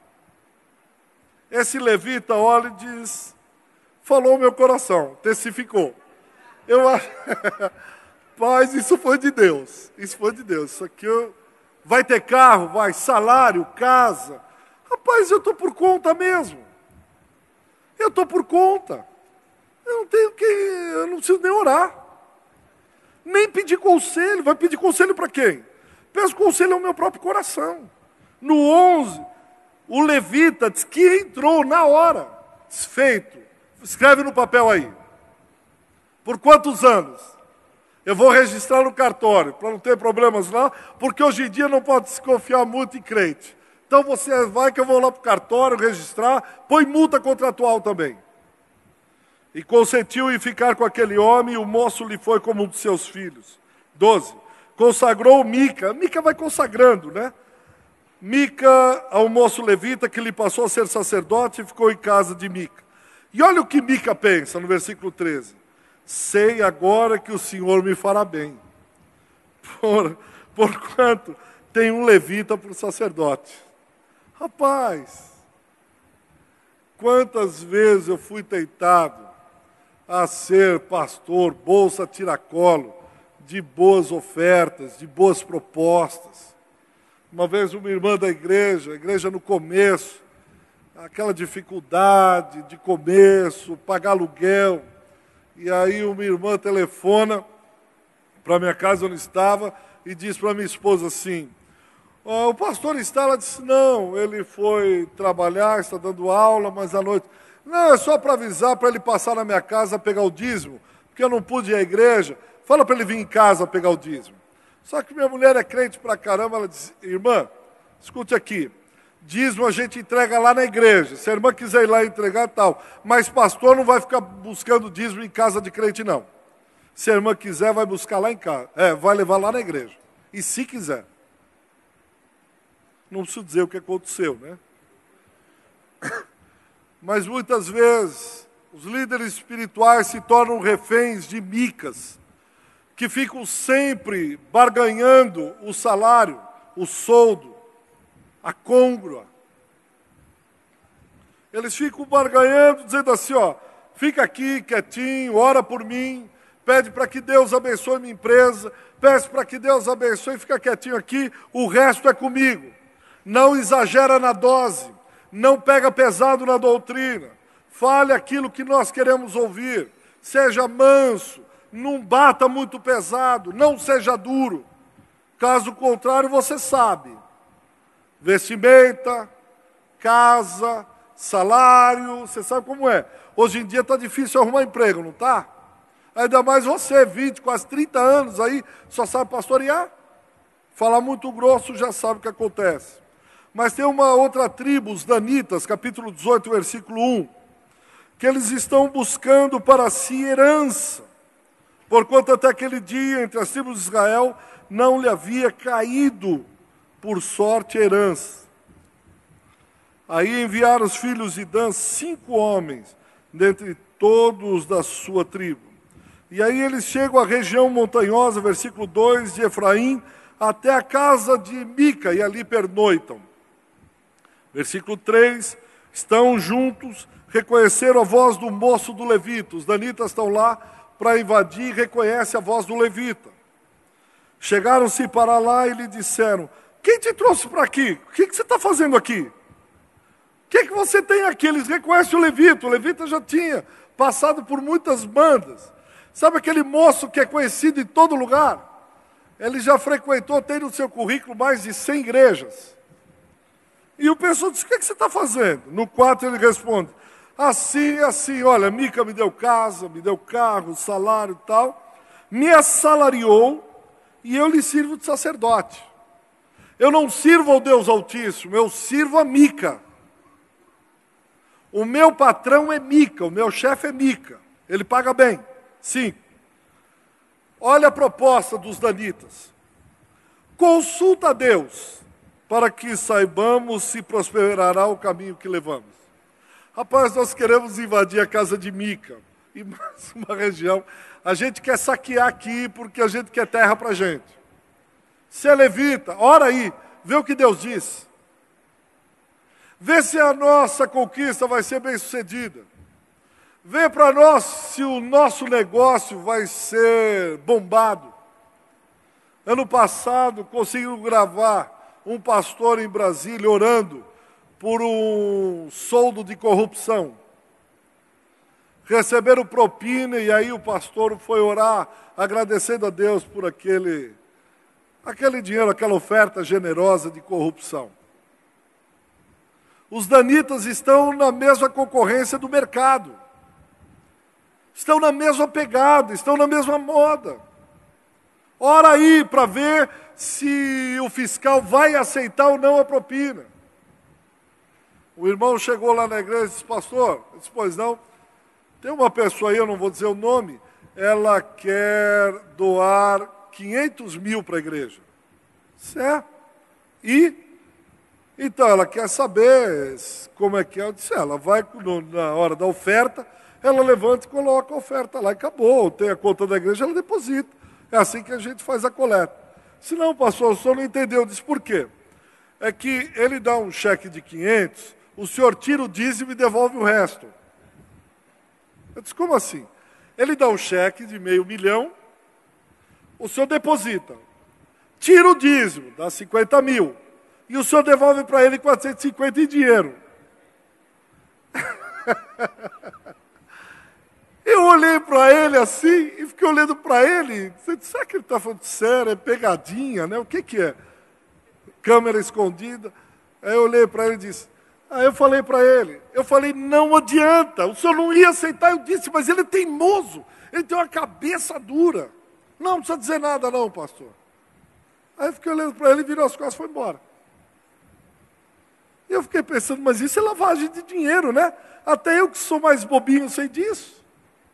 Esse levita olha e diz, falou meu coração, testificou. Eu acho, mas isso foi de Deus, isso foi de Deus, isso aqui eu... Vai ter carro, vai, salário, casa. Rapaz, eu estou por conta mesmo. Eu estou por conta. Eu não tenho que, eu não preciso nem orar. Nem pedir conselho. Vai pedir conselho para quem? Peço conselho ao meu próprio coração. No onze, o levita diz que entrou na hora. Feito. Escreve no papel aí. Por quantos anos? Eu vou registrar no cartório, para não ter problemas lá, porque hoje em dia não pode se confiar muito em crente. Então você vai que eu vou lá para o cartório registrar, põe multa contratual também. E consentiu em ficar com aquele homem, e o moço lhe foi como um de seus filhos. doze. Consagrou Mica. Mica vai consagrando, né? Mica ao moço levita, que lhe passou a ser sacerdote, e ficou em casa de Mica. E olha o que Mica pensa, no versículo treze. Sei agora que o Senhor me fará bem, por, porquanto tem um levita por sacerdote. Rapaz, quantas vezes eu fui tentado a ser pastor, bolsa tiracolo, de boas ofertas, de boas propostas. Uma vez uma irmã da igreja, a igreja no começo, aquela dificuldade de começo, pagar aluguel. E aí uma irmã telefona para a minha casa onde estava e diz para minha esposa assim, oh, o pastor está, ela disse, não, ele foi trabalhar, está dando aula, mas à noite, não, é só para avisar, para ele passar na minha casa pegar o dízimo, porque eu não pude ir à igreja, fala para ele vir em casa pegar o dízimo. Só que minha mulher é crente pra caramba, ela disse, irmã, escute aqui, dízimo a gente entrega lá na igreja. Se a irmã quiser ir lá entregar, tal. Mas pastor não vai ficar buscando dízimo em casa de crente, não. Se a irmã quiser, vai buscar lá em casa. É, vai levar lá na igreja. E se quiser. Não preciso dizer o que aconteceu, né? Mas muitas vezes, os líderes espirituais se tornam reféns de micas, que ficam sempre barganhando o salário, o soldo, a côngrua. Eles ficam barganhando, dizendo assim, ó, fica aqui quietinho, ora por mim, pede para que Deus abençoe minha empresa, pede para que Deus abençoe, fica quietinho aqui, o resto é comigo. Não exagera na dose, não pega pesado na doutrina, fale aquilo que nós queremos ouvir, seja manso, não bata muito pesado, não seja duro. Caso contrário, você sabe. Vestimenta, casa, salário, você sabe como é. Hoje em dia está difícil arrumar emprego, não está? Ainda mais você, vinte, quase trinta anos aí, só sabe pastorear. Falar muito grosso, já sabe o que acontece. Mas tem uma outra tribo, os danitas, capítulo dezoito, versículo um, que eles estão buscando para si herança, porquanto até aquele dia, entre as tribos de Israel, não lhe havia caído por sorte herança. Aí enviaram os filhos de Dan cinco homens, dentre todos da sua tribo. E aí eles chegam à região montanhosa, versículo dois, de Efraim, até a casa de Mica, e ali pernoitam. Versículo três, estão juntos, reconheceram a voz do moço do levita. Os danitas estão lá para invadir e reconhecem a voz do levita. Chegaram-se para lá e lhe disseram, quem te trouxe para aqui? O que, que você está fazendo aqui? O que, que você tem aqui? Eles reconhecem o levita. O levita já tinha passado por muitas bandas. Sabe aquele moço que é conhecido em todo lugar? Ele já frequentou, tem no seu currículo mais de cem igrejas. E o pessoal disse, o que, que você está fazendo? No quatro ele responde, assim, assim, olha, Mica me deu casa, me deu carro, salário e tal, me assalariou e eu lhe sirvo de sacerdote. Eu não sirvo ao Deus Altíssimo, eu sirvo a Mica. O meu patrão é Mica, o meu chefe é Mica. Ele paga bem. Sim. Olha a proposta dos danitas. Consulta a Deus, para que saibamos se prosperará o caminho que levamos. Rapaz, nós queremos invadir a casa de Mica. E mais uma região. A gente quer saquear aqui, porque a gente quer terra para a gente. Se é levita, ora aí, vê o que Deus diz. Vê se a nossa conquista vai ser bem sucedida. Vê para nós se o nosso negócio vai ser bombado. Ano passado, conseguiram gravar um pastor em Brasília orando por um soldo de corrupção. Receberam propina e aí o pastor foi orar, agradecendo a Deus por aquele, aquele dinheiro, aquela oferta generosa de corrupção. Os danitas estão na mesma concorrência do mercado. Estão na mesma pegada, estão na mesma moda. Ora aí para ver se o fiscal vai aceitar ou não a propina. O irmão chegou lá na igreja e disse, pastor, eu disse, pois não, tem uma pessoa aí, eu não vou dizer o nome, ela quer doar quinhentos mil para a igreja. Certo? E, então, ela quer saber como é que é. Eu disse, ela vai na hora da oferta, ela levanta e coloca a oferta lá, e acabou. Tem a conta da igreja, ela deposita. É assim que a gente faz a coleta. Se não, pastor, o senhor não entendeu. Eu disse, por quê? É que ele dá um cheque de quinhentos, o senhor tira o dízimo e devolve o resto. Eu disse, como assim? Ele dá um cheque de meio milhão, o senhor deposita, tira o dízimo, dá cinquenta mil, e o senhor devolve para ele quatrocentos e cinquenta em dinheiro. Eu olhei para ele assim, e fiquei olhando para ele, será que ele está falando sério, é pegadinha, né? O que que é? Câmera escondida. Aí eu olhei para ele e disse, aí eu falei para ele, eu falei, não adianta, o senhor não ia aceitar, eu disse, mas ele é teimoso, ele tem uma cabeça dura. Não, não precisa dizer nada não, pastor. Aí eu fiquei olhando para ele, virou as costas e foi embora. E eu fiquei pensando, mas isso é lavagem de dinheiro, né? Até eu que sou mais bobinho sei disso.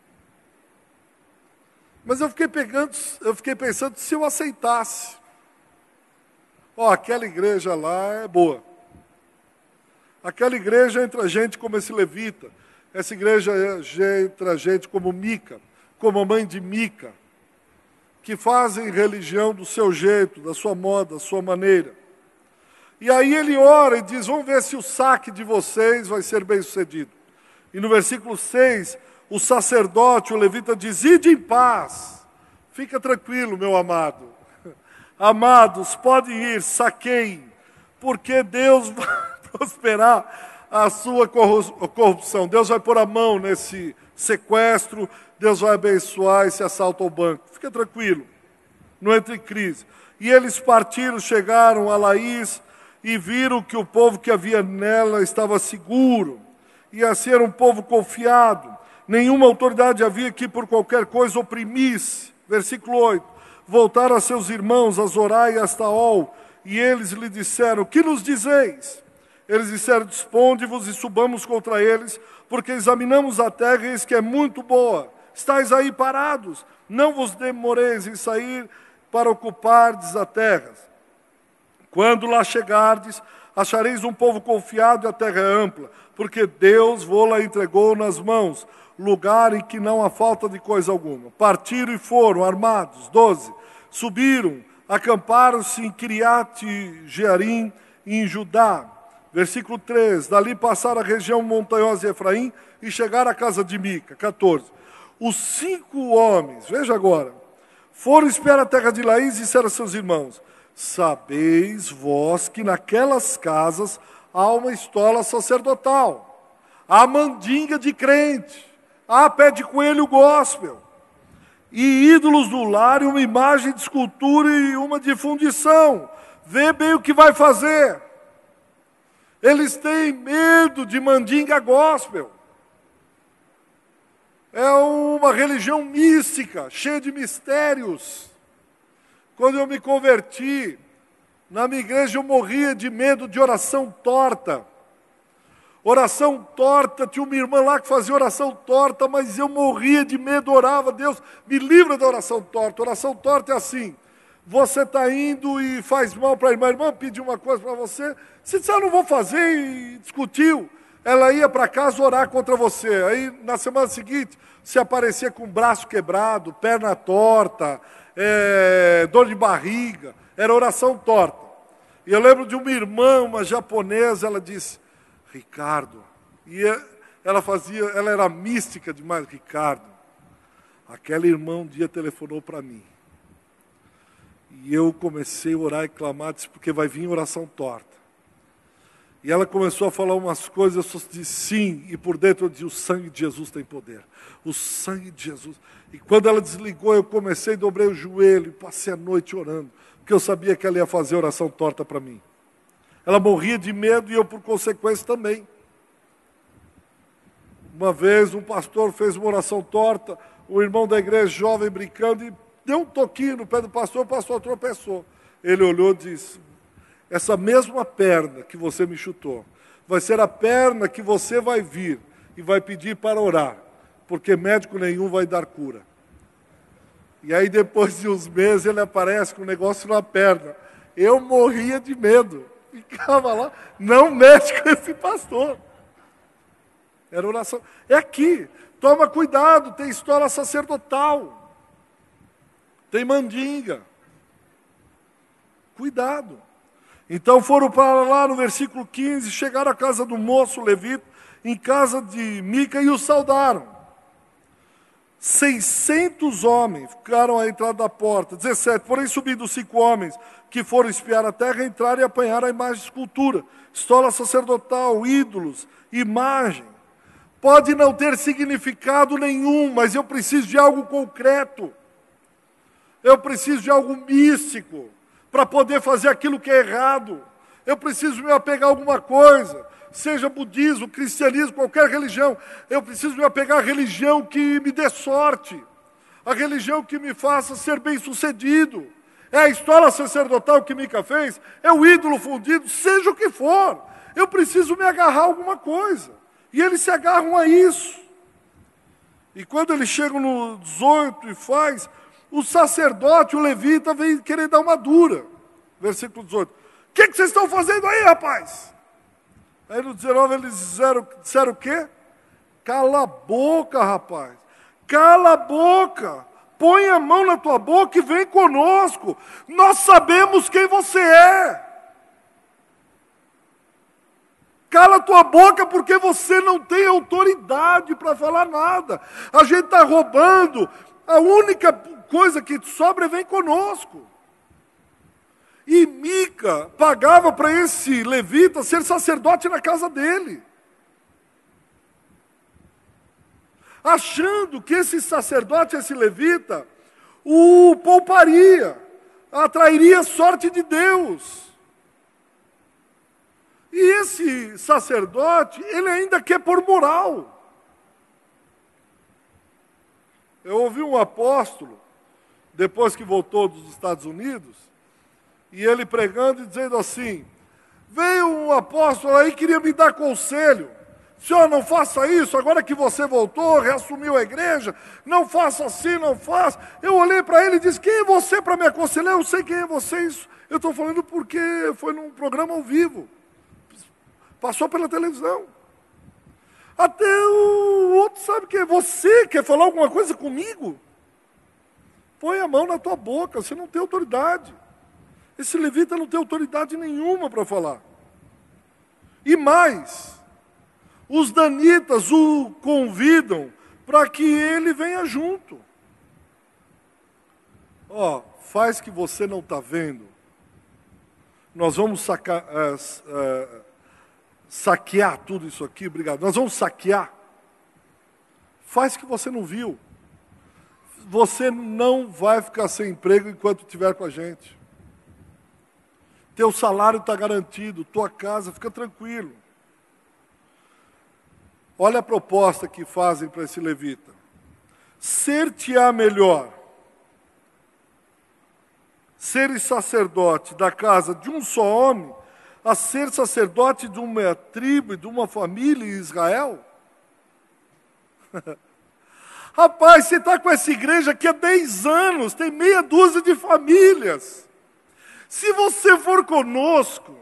Mas eu fiquei, pegando, eu fiquei pensando, se eu aceitasse, ó, aquela igreja lá é boa. Aquela igreja entra gente como esse levita. Essa igreja entra gente como Mica, como a mãe de Mica, que fazem religião do seu jeito, da sua moda, da sua maneira. E aí ele ora e diz, vamos ver se o saque de vocês vai ser bem sucedido. E no versículo seis, o sacerdote, o levita diz, ide em paz. Fica tranquilo, meu amado. Amados, podem ir, saqueiem, porque Deus vai prosperar a sua corrupção. Deus vai pôr a mão nesse sequestro, Deus vai abençoar esse assalto ao banco. Fica tranquilo, não entre em crise. E eles partiram, chegaram a Laís e viram que o povo que havia nela estava seguro. E assim era um povo confiado. Nenhuma autoridade havia que por qualquer coisa oprimisse. Versículo oito. Voltaram a seus irmãos, a Zorá e a Estaol, e eles lhe disseram, que nos dizeis? Eles disseram, disponde-vos e subamos contra eles, porque examinamos a terra e eis que é muito boa. Estais aí parados, não vos demoreis em sair para ocupardes a terra. Quando lá chegardes, achareis um povo confiado e a terra é ampla, porque Deus vô-la entregou nas mãos, lugar em que não há falta de coisa alguma. Partiram e foram armados, doze, subiram, acamparam-se em Kiriat-Jearim, em Judá. Versículo três, dali passaram a região montanhosa de Efraim e chegaram à casa de Mica. quatorze, os cinco homens, veja agora, foram espiar a terra de Laís e disseram a seus irmãos, sabeis vós que naquelas casas há uma estola sacerdotal, há mandinga de crente, há pé de coelho gospel, e ídolos do lar, e uma imagem de escultura e uma de fundição. Vê bem o que vai fazer. Eles têm medo de mandinga gospel. É uma religião mística, cheia de mistérios. Quando eu me converti, na minha igreja eu morria de medo de oração torta. Oração torta, tinha uma irmã lá que fazia oração torta, mas eu morria de medo, orava, Deus, me livra da oração torta. Oração torta é assim, você está indo e faz mal para a irmã, a irmã pediu uma coisa para você, você disse, eu não vou fazer, e discutiu. Ela ia para casa orar contra você. Aí, na semana seguinte, você aparecia com o braço quebrado, perna torta, é, dor de barriga. Era oração torta. E eu lembro de uma irmã, uma japonesa, ela disse, Ricardo, e ela fazia, ela era mística demais, Ricardo, aquela irmã um dia telefonou para mim. E eu comecei a orar e clamar, disse, porque vai vir oração torta. E ela começou a falar umas coisas, eu só disse sim, e por dentro eu disse, o sangue de Jesus tem poder. O sangue de Jesus. E quando ela desligou, eu comecei, dobrei o joelho e passei a noite orando, porque eu sabia que ela ia fazer oração torta para mim. Ela morria de medo e eu, por consequência, também. Uma vez um pastor fez uma oração torta, o irmão da igreja jovem brincando e deu um toquinho no pé do pastor, o pastor tropeçou. Ele olhou e disse, essa mesma perna que você me chutou, vai ser a perna que você vai vir e vai pedir para orar, porque médico nenhum vai dar cura. E aí depois de uns meses ele aparece com um negócio na perna. Eu morria de medo, ficava lá, não mexe com esse pastor. Era oração. É aqui, toma cuidado, tem história sacerdotal, tem mandinga. Cuidado. Então foram para lá no versículo quinze, chegaram à casa do moço levita, em casa de Mica, e o saudaram. Seiscentos homens ficaram à entrada da porta. dezessete, porém subindo cinco homens que foram espiar a terra, entraram e apanharam a imagem de escultura, estola sacerdotal, ídolos, imagem. Pode não ter significado nenhum, mas eu preciso de algo concreto. Eu preciso de algo místico para poder fazer aquilo que é errado. Eu preciso me apegar a alguma coisa, seja budismo, cristianismo, qualquer religião. Eu preciso me apegar à religião que me dê sorte, a religião que me faça ser bem-sucedido. É a história sacerdotal que Mica fez, é o ídolo fundido, seja o que for. Eu preciso me agarrar a alguma coisa. E eles se agarram a isso. E quando eles chegam no dezoito e faz, o sacerdote, o levita, vem querer dar uma dura. Versículo dezoito. O que, que vocês estão fazendo aí, rapaz? Aí no dezenove eles disseram, disseram o quê? Cala a boca, rapaz. Cala a boca. Põe a mão na tua boca e vem conosco. Nós sabemos quem você é. Cala a tua boca porque você não tem autoridade para falar nada. A gente está roubando. A única coisa que sobra é vem conosco. E Mica pagava para esse levita ser sacerdote na casa dele. Achando que esse sacerdote, esse levita, o pouparia, atrairia a sorte de Deus. E esse sacerdote, ele ainda quer pôr moral. Eu ouvi um apóstolo, depois que voltou dos Estados Unidos, e ele pregando e dizendo assim, veio um apóstolo aí que queria me dar conselho. Senhor, não faça isso, agora que você voltou, reassumiu a igreja, não faça assim, não faça. Eu olhei para ele e disse, quem é você para me aconselhar? Eu sei quem é você, isso. Eu estou falando porque foi num programa ao vivo. Passou pela televisão. Até o outro sabe que é você, quer falar alguma coisa comigo? Põe a mão na tua boca, você não tem autoridade. Esse levita não tem autoridade nenhuma para falar. E mais, os danitas o convidam para que ele venha junto. Ó, faz que você não está vendo. Nós vamos saca, é, é, saquear tudo isso aqui, obrigado. Nós vamos saquear. Faz que você não viu. Você não vai ficar sem emprego enquanto estiver com a gente. Teu salário está garantido, tua casa, fica tranquilo. Olha a proposta que fazem para esse levita. Ser-te-á melhor seres sacerdote da casa de um só homem, a ser sacerdote de uma tribo e de uma família em Israel? Rapaz, você está com essa igreja aqui há dez anos, tem meia dúzia de famílias. Se você for conosco,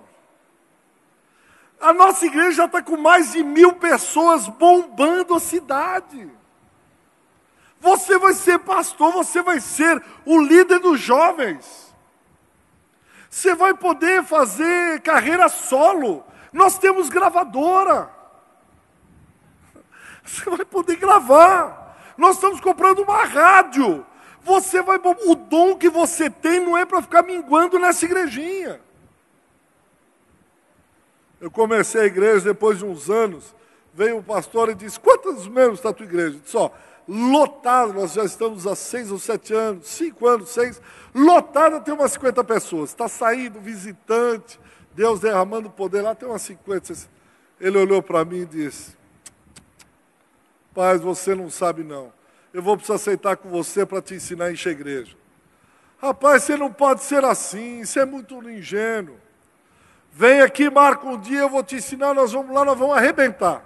a nossa igreja já está com mais de mil pessoas bombando a cidade. Você vai ser pastor, você vai ser o líder dos jovens. Você vai poder fazer carreira solo. Nós temos gravadora. Você vai poder gravar. Nós estamos comprando uma rádio. Você vai, o dom que você tem não é para ficar minguando nessa igrejinha. Eu comecei a igreja depois de uns anos. Veio um pastor e disse: quantos membros está a tua igreja? Eu disse: ó, lotada, nós já estamos há seis ou sete anos, cinco anos, seis, lotada tem umas cinquenta pessoas, está saindo visitante, Deus derramando poder, lá tem umas cinquenta. Ele olhou para mim e disse: Paz, você não sabe não, eu vou precisar aceitar com você para te ensinar a encher igreja. Rapaz, você não pode ser assim, isso é muito ingênuo. Vem aqui, marca um dia, eu vou te ensinar, nós vamos lá, nós vamos arrebentar.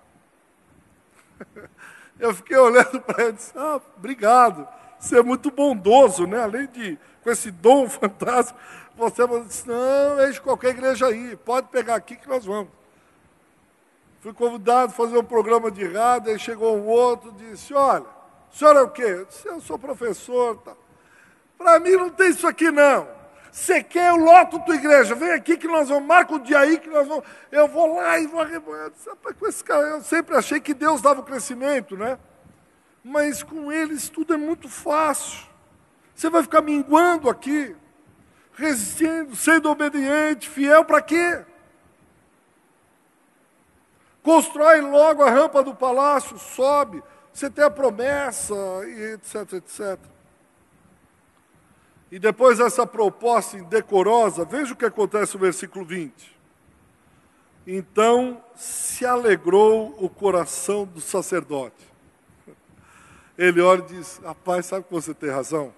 Eu fiquei olhando para ele e disse: ah, obrigado, você é muito bondoso, né? Além de, com esse dom fantástico, você disse: não, enche qualquer igreja aí, pode pegar aqui que nós vamos. Fui convidado a fazer um programa de rádio, aí chegou um outro e disse: olha, o senhor é o quê? Eu disse: eu sou professor. Tá. Para mim não tem isso aqui não. Você quer, eu loto tua igreja, vem aqui que nós vamos, marca um dia aí que nós vamos, eu vou lá e vou arrebanhar. Com esse cara, eu sempre achei que Deus dava o crescimento, né? Mas com eles tudo é muito fácil. Você vai ficar minguando aqui, resistindo, sendo obediente, fiel para quê? Constrói logo a rampa do palácio, sobe, você tem a promessa, e etc, etcétera. E depois dessa proposta indecorosa, veja o que acontece no versículo vinte. Então se alegrou o coração do sacerdote. Ele olha e diz: rapaz, sabe que você tem razão?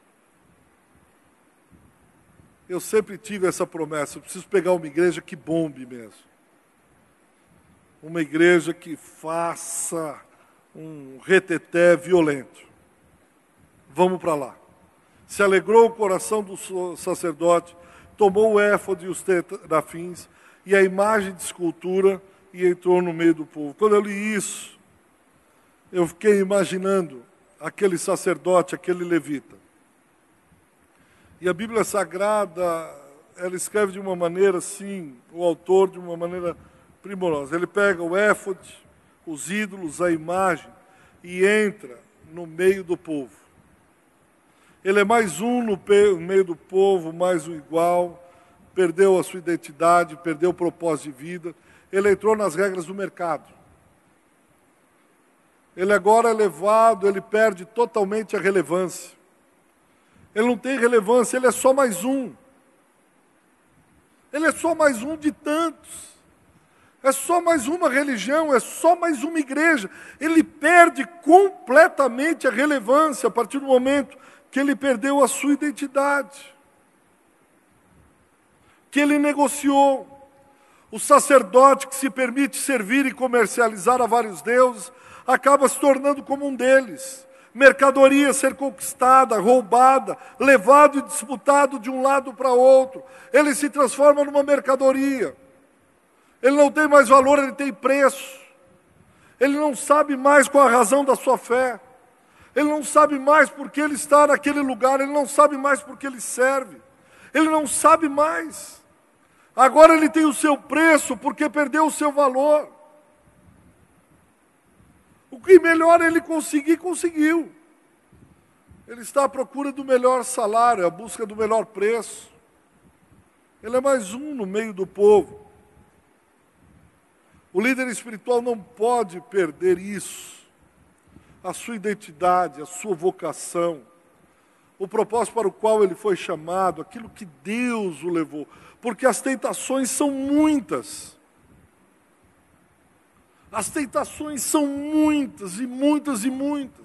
Eu sempre tive essa promessa, eu preciso pegar uma igreja que bombe mesmo. Uma igreja que faça um reteté violento. Vamos para lá. Se alegrou o coração do sacerdote, tomou o éfode e os terafins e a imagem de escultura e entrou no meio do povo. Quando eu li isso, eu fiquei imaginando aquele sacerdote, aquele levita. E a Bíblia Sagrada, ela escreve de uma maneira assim, o autor de uma maneira primorosa. Ele pega o éfode, os ídolos, a imagem e entra no meio do povo. Ele é mais um no meio do povo, mais um igual, perdeu a sua identidade, perdeu o propósito de vida, ele entrou nas regras do mercado. Ele agora é levado, ele perde totalmente a relevância. Ele não tem relevância, ele é só mais um. Ele é só mais um de tantos. É só mais uma religião, é só mais uma igreja. Ele perde completamente a relevância a partir do momento que ele perdeu a sua identidade, que ele negociou. O sacerdote que se permite servir e comercializar a vários deuses, acaba se tornando como um deles. Mercadoria ser conquistada, roubada, levado e disputado de um lado para outro. Ele se transforma numa mercadoria. Ele não tem mais valor, ele tem preço. Ele não sabe mais qual a razão da sua fé. Ele não sabe mais por que ele está naquele lugar. Ele não sabe mais por que ele serve. Ele não sabe mais. Agora ele tem o seu preço porque perdeu o seu valor. O que melhor ele conseguir, conseguiu. Ele está à procura do melhor salário, à busca do melhor preço. Ele é mais um no meio do povo. O líder espiritual não pode perder isso. A sua identidade, a sua vocação, o propósito para o qual ele foi chamado, aquilo que Deus o levou. Porque as tentações são muitas. As tentações são muitas e muitas e muitas.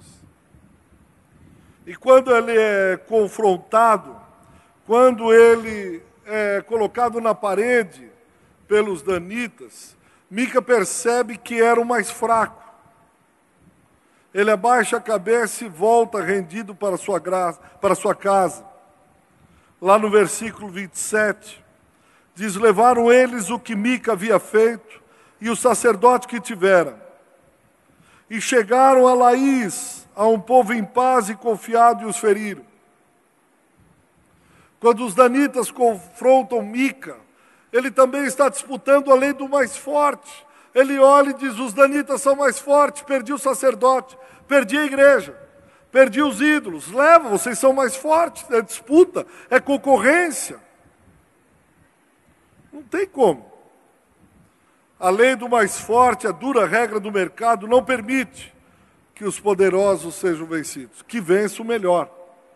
E quando ele é confrontado, quando ele é colocado na parede pelos danitas, Mica percebe que era o mais fraco. Ele abaixa a cabeça e volta rendido para sua, graça, para sua casa. Lá no versículo vinte e sete, diz, levaram eles o que Mica havia feito e o sacerdote que tivera. E chegaram a Laís, a um povo em paz e confiado, e os feriram. Quando os danitas confrontam Mica, ele também está disputando a lei do mais forte. Ele olha e diz, os danitas são mais fortes, perdi o sacerdote, perdi a igreja, perdi os ídolos. Leva, vocês são mais fortes, é disputa, é concorrência. Não tem como. A lei do mais forte, a dura regra do mercado, não permite que os poderosos sejam vencidos. Que vença o melhor.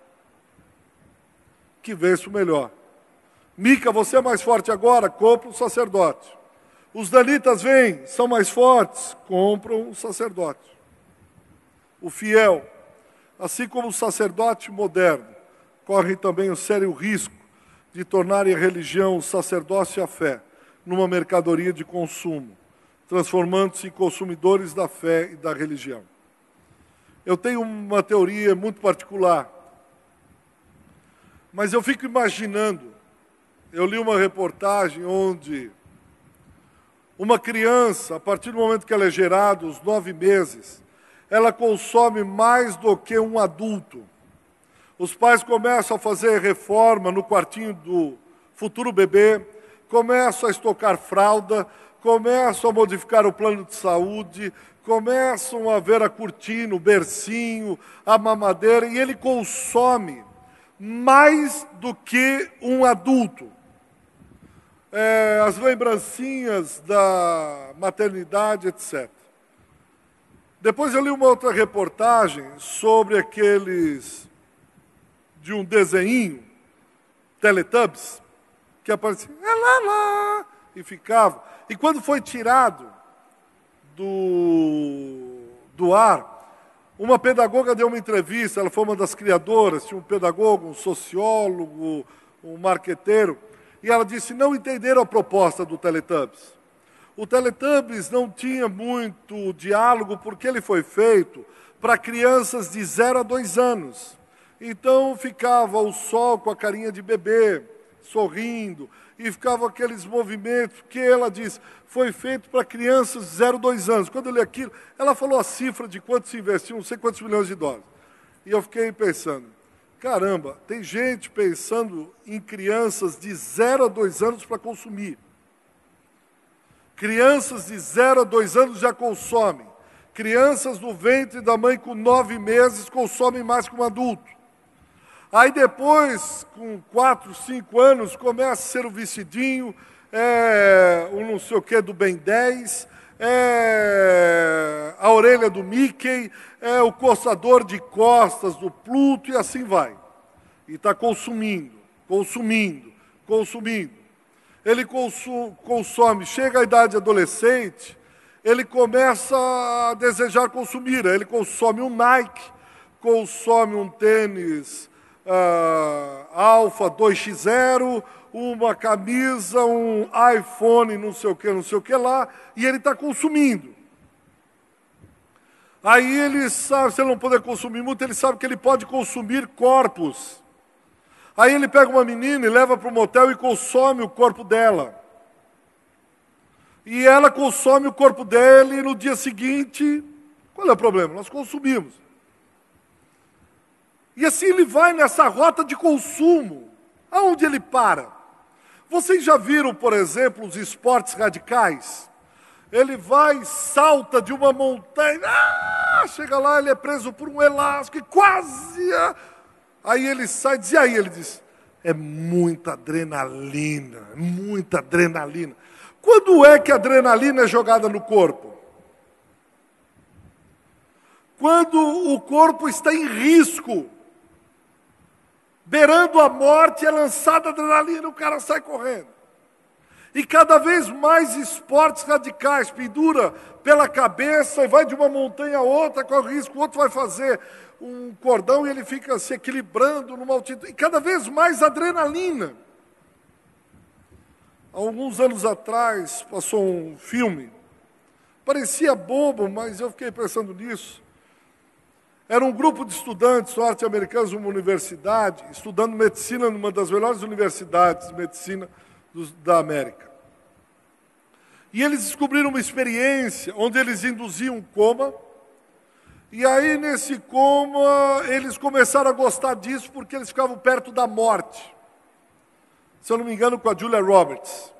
Que vença o melhor. Mica, você é mais forte agora? Compra um sacerdote. Os danitas vêm, são mais fortes? Compram um sacerdote. O fiel, assim como o sacerdote moderno, corre também o sério risco de tornarem a religião, o sacerdócio e a fé numa mercadoria de consumo, transformando-se em consumidores da fé e da religião. Eu tenho uma teoria muito particular, mas eu fico imaginando, eu li uma reportagem onde uma criança, a partir do momento que ela é gerada, os nove meses, ela consome mais do que um adulto. Os pais começam a fazer reforma no quartinho do futuro bebê, começam a estocar fralda, começam a modificar o plano de saúde, começam a ver a cortina, o bercinho, a mamadeira, e ele consome mais do que um adulto. É, as lembrancinhas da maternidade, etcétera. Depois eu li uma outra reportagem sobre aqueles de um desenho, Teletubbies, que aparecia lá, lá, e ficava. E quando foi tirado do, do ar, uma pedagoga deu uma entrevista, ela foi uma das criadoras, tinha um pedagogo, um sociólogo, um marqueteiro, e ela disse, não entenderam a proposta do Teletubbies. O Teletubbies não tinha muito diálogo porque ele foi feito para crianças de zero a dois anos. Então ficava o sol com a carinha de bebê, sorrindo, e ficava aqueles movimentos que ela diz, foi feito para crianças de zero a dois anos. Quando eu li aquilo, ela falou a cifra de quanto se investiu, não sei quantos milhões de dólares. E eu fiquei pensando, caramba, tem gente pensando em crianças de zero a dois anos para consumir. Crianças de zero a dois anos já consomem. Crianças no ventre da mãe com nove meses consomem mais que um adulto. Aí depois, com quatro, cinco anos, começa a ser o vestidinho, é, o não sei o que do Ben dez, é, a orelha do Mickey, é o coçador de costas do Pluto e assim vai. E está consumindo, consumindo, consumindo. Ele consome, consome, chega à idade adolescente, ele começa a desejar consumir. Ele consome um Nike, consome um tênis Uh, Alpha dois x zero, uma camisa, um iPhone, não sei o que, não sei o que lá, e ele está consumindo. Aí ele sabe, se ele não puder consumir muito, ele sabe que ele pode consumir corpos. Aí ele pega uma menina e leva para o motel e consome o corpo dela. e ela consome o corpo dele, e no dia seguinte, qual é o problema? Nós consumimos. E assim ele vai nessa rota de consumo. Aonde ele para? Vocês já viram, por exemplo, os esportes radicais? Ele vai, salta de uma montanha, ah, chega lá, ele é preso por um elástico e quase... Ah, aí ele sai, diz, e aí ele diz, é muita adrenalina, muita adrenalina. Quando é que a adrenalina é jogada no corpo? Quando o corpo está em risco, beirando a morte, é lançada a adrenalina, o cara sai correndo. E cada vez mais esportes radicais, pendura pela cabeça e vai de uma montanha a outra, corre risco, o outro vai fazer um cordão e ele fica se equilibrando numa altitude. E cada vez mais adrenalina. Há alguns anos atrás, passou um filme, parecia bobo, mas eu fiquei pensando nisso. Era um grupo de estudantes norte-americanos numa universidade, estudando medicina numa das melhores universidades de medicina dos, da América. E eles descobriram uma experiência onde eles induziam um coma, e aí nesse coma eles começaram a gostar disso porque eles ficavam perto da morte. Se eu não me engano, com a Julia Roberts.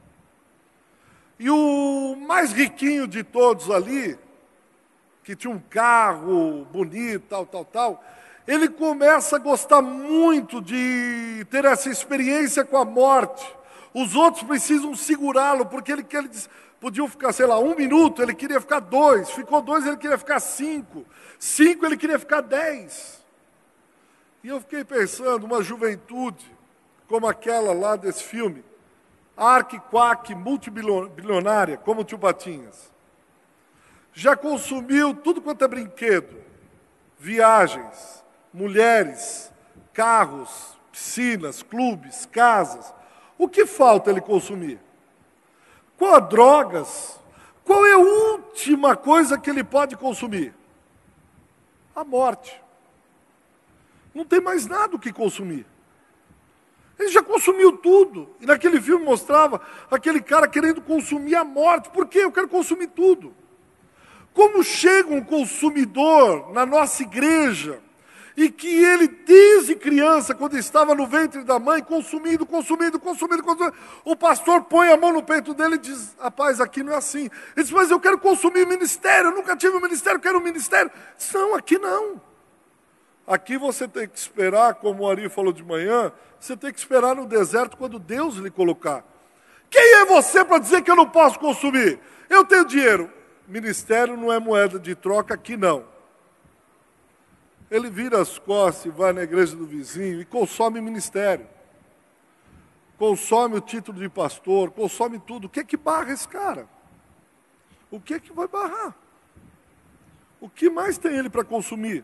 E o mais riquinho de todos ali, que tinha um carro bonito, tal, tal, tal, ele começa a gostar muito de ter essa experiência com a morte. Os outros precisam segurá-lo, porque ele, ele podiam ficar, sei lá, um minuto, ele queria ficar dois, ficou dois, ele queria ficar cinco, cinco, ele queria ficar dez. E eu fiquei pensando, uma juventude como aquela lá desse filme, arque-quaque, multibilionária, como o Tio Patinhas, já consumiu tudo quanto é brinquedo, viagens, mulheres, carros, piscinas, clubes, casas. O que falta ele consumir? Qual drogas? Qual é a última coisa que ele pode consumir? A morte. Não tem mais nada o que consumir. Ele já consumiu tudo. E naquele filme mostrava aquele cara querendo consumir a morte. Por quê? Eu quero consumir tudo. Como chega um consumidor na nossa igreja, e que ele, desde criança, quando estava no ventre da mãe, consumindo, consumindo, consumindo, consumindo, o pastor põe a mão no peito dele e diz, rapaz, aqui não é assim. Ele diz, mas eu quero consumir o ministério, eu nunca tive um ministério, eu quero um ministério. Não, aqui não. Aqui você tem que esperar, como o Ari falou de manhã, você tem que esperar no deserto quando Deus lhe colocar. Quem é você para dizer que eu não posso consumir? Eu tenho dinheiro. Ministério não é moeda de troca, aqui não. Ele vira as costas e vai na igreja do vizinho e consome ministério. Consome o título de pastor, consome tudo. O que é que barra esse cara? O que é que vai barrar? O que mais tem ele para consumir?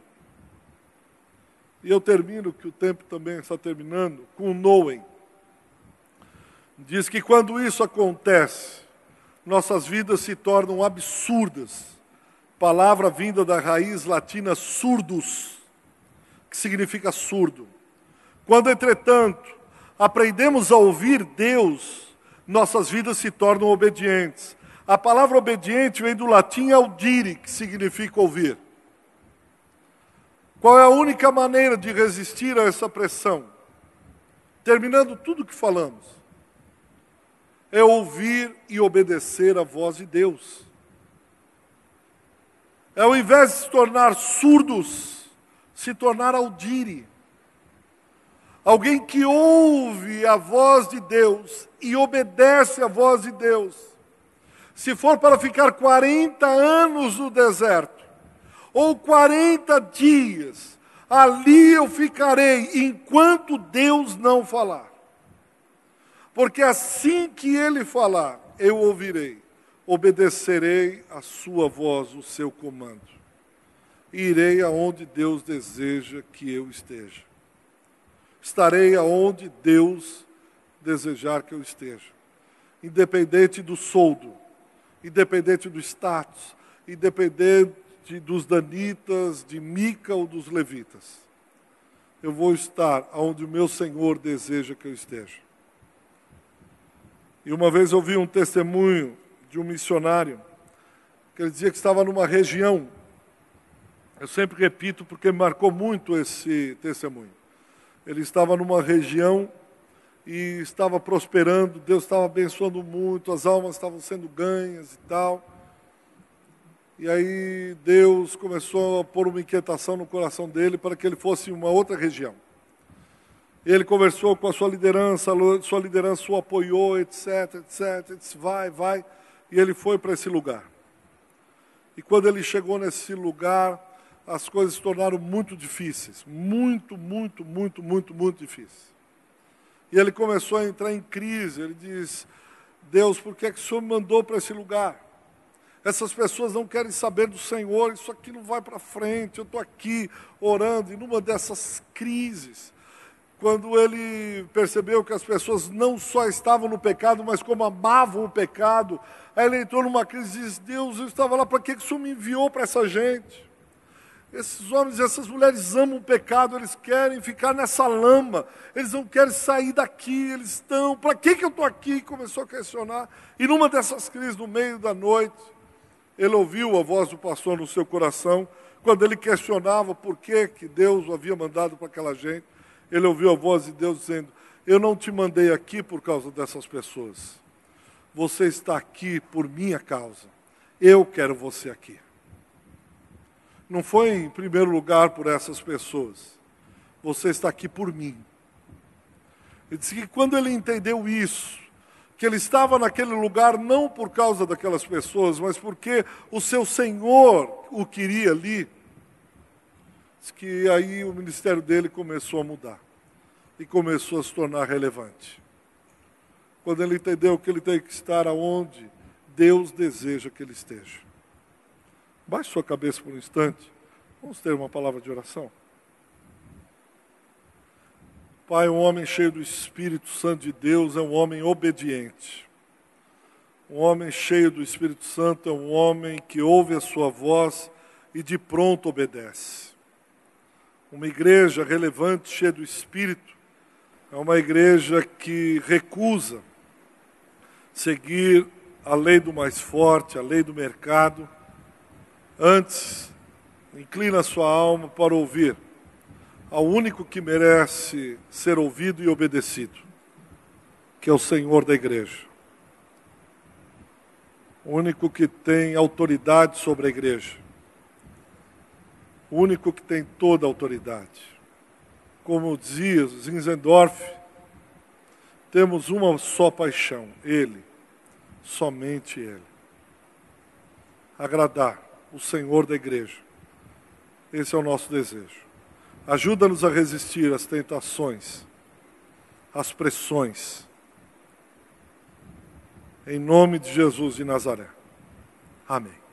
E eu termino, que o tempo também está terminando, com o Noem. Diz que quando isso acontece, nossas vidas se tornam absurdas. Palavra vinda da raiz latina surdus, que significa surdo. Quando, entretanto, aprendemos a ouvir Deus, nossas vidas se tornam obedientes. A palavra obediente vem do latim audire, que significa ouvir. Qual é a única maneira de resistir a essa pressão? Terminando tudo o que falamos, é ouvir e obedecer a voz de Deus. É, ao invés de se tornar surdos, se tornar audire. Alguém que ouve a voz de Deus e obedece a voz de Deus. Se for para ficar quarenta anos no deserto, ou quarenta dias, ali eu ficarei enquanto Deus não falar. Porque assim que Ele falar, eu ouvirei, obedecerei a sua voz, o seu comando. E irei aonde Deus deseja que eu esteja. Estarei aonde Deus desejar que eu esteja. Independente do soldo, independente do status, independente dos danitas, de Mica ou dos levitas. Eu vou estar aonde o meu Senhor deseja que eu esteja. E uma vez eu vi um testemunho de um missionário, que ele dizia que estava numa região. Eu sempre repito porque me marcou muito esse testemunho. Ele estava numa região e estava prosperando, Deus estava abençoando muito, as almas estavam sendo ganhas e tal. E aí Deus começou a pôr uma inquietação no coração dele para que ele fosse em uma outra região. Ele conversou com a sua liderança, a sua liderança o apoiou, etc, etc. Ele disse, vai, vai. E ele foi para esse lugar. E quando ele chegou nesse lugar, as coisas se tornaram muito difíceis. Muito, muito, muito, muito, muito difíceis. E ele começou a entrar em crise. Ele diz, Deus, por que é que o Senhor me mandou para esse lugar? Essas pessoas não querem saber do Senhor, isso aqui não vai para frente. Eu estou aqui orando, e numa dessas crises, quando ele percebeu que as pessoas não só estavam no pecado, mas como amavam o pecado, aí ele entrou numa crise e disse, Deus, eu estava lá, para que que o Senhor me enviou para essa gente? Esses homens e essas mulheres amam o pecado, eles querem ficar nessa lama, eles não querem sair daqui, eles estão, para que que eu estou aqui? E começou a questionar, e numa dessas crises, no meio da noite, ele ouviu a voz do pastor no seu coração, quando ele questionava por que que Deus o havia mandado para aquela gente, ele ouviu a voz de Deus dizendo, eu não te mandei aqui por causa dessas pessoas. Você está aqui por minha causa. Eu quero você aqui. Não foi em primeiro lugar por essas pessoas. Você está aqui por mim. Ele disse que quando ele entendeu isso, que ele estava naquele lugar não por causa daquelas pessoas, mas porque o seu Senhor o queria ali, que aí o ministério dele começou a mudar e começou a se tornar relevante. Quando ele entendeu que ele tem que estar aonde Deus deseja que ele esteja. Baixe sua cabeça por um instante. Vamos ter uma palavra de oração. Pai, um homem cheio do Espírito Santo de Deus é um homem obediente. Um homem cheio do Espírito Santo é um homem que ouve a sua voz e de pronto obedece. Uma igreja relevante, cheia do Espírito, é uma igreja que recusa seguir a lei do mais forte, a lei do mercado. Antes, inclina a sua alma para ouvir ao único que merece ser ouvido e obedecido, que é o Senhor da igreja. O único que tem autoridade sobre a igreja. O único que tem toda a autoridade. Como dizia Zinzendorf, temos uma só paixão, Ele, somente Ele. Agradar o Senhor da igreja. Esse é o nosso desejo. Ajuda-nos a resistir às tentações, às pressões. Em nome de Jesus de Nazaré. Amém.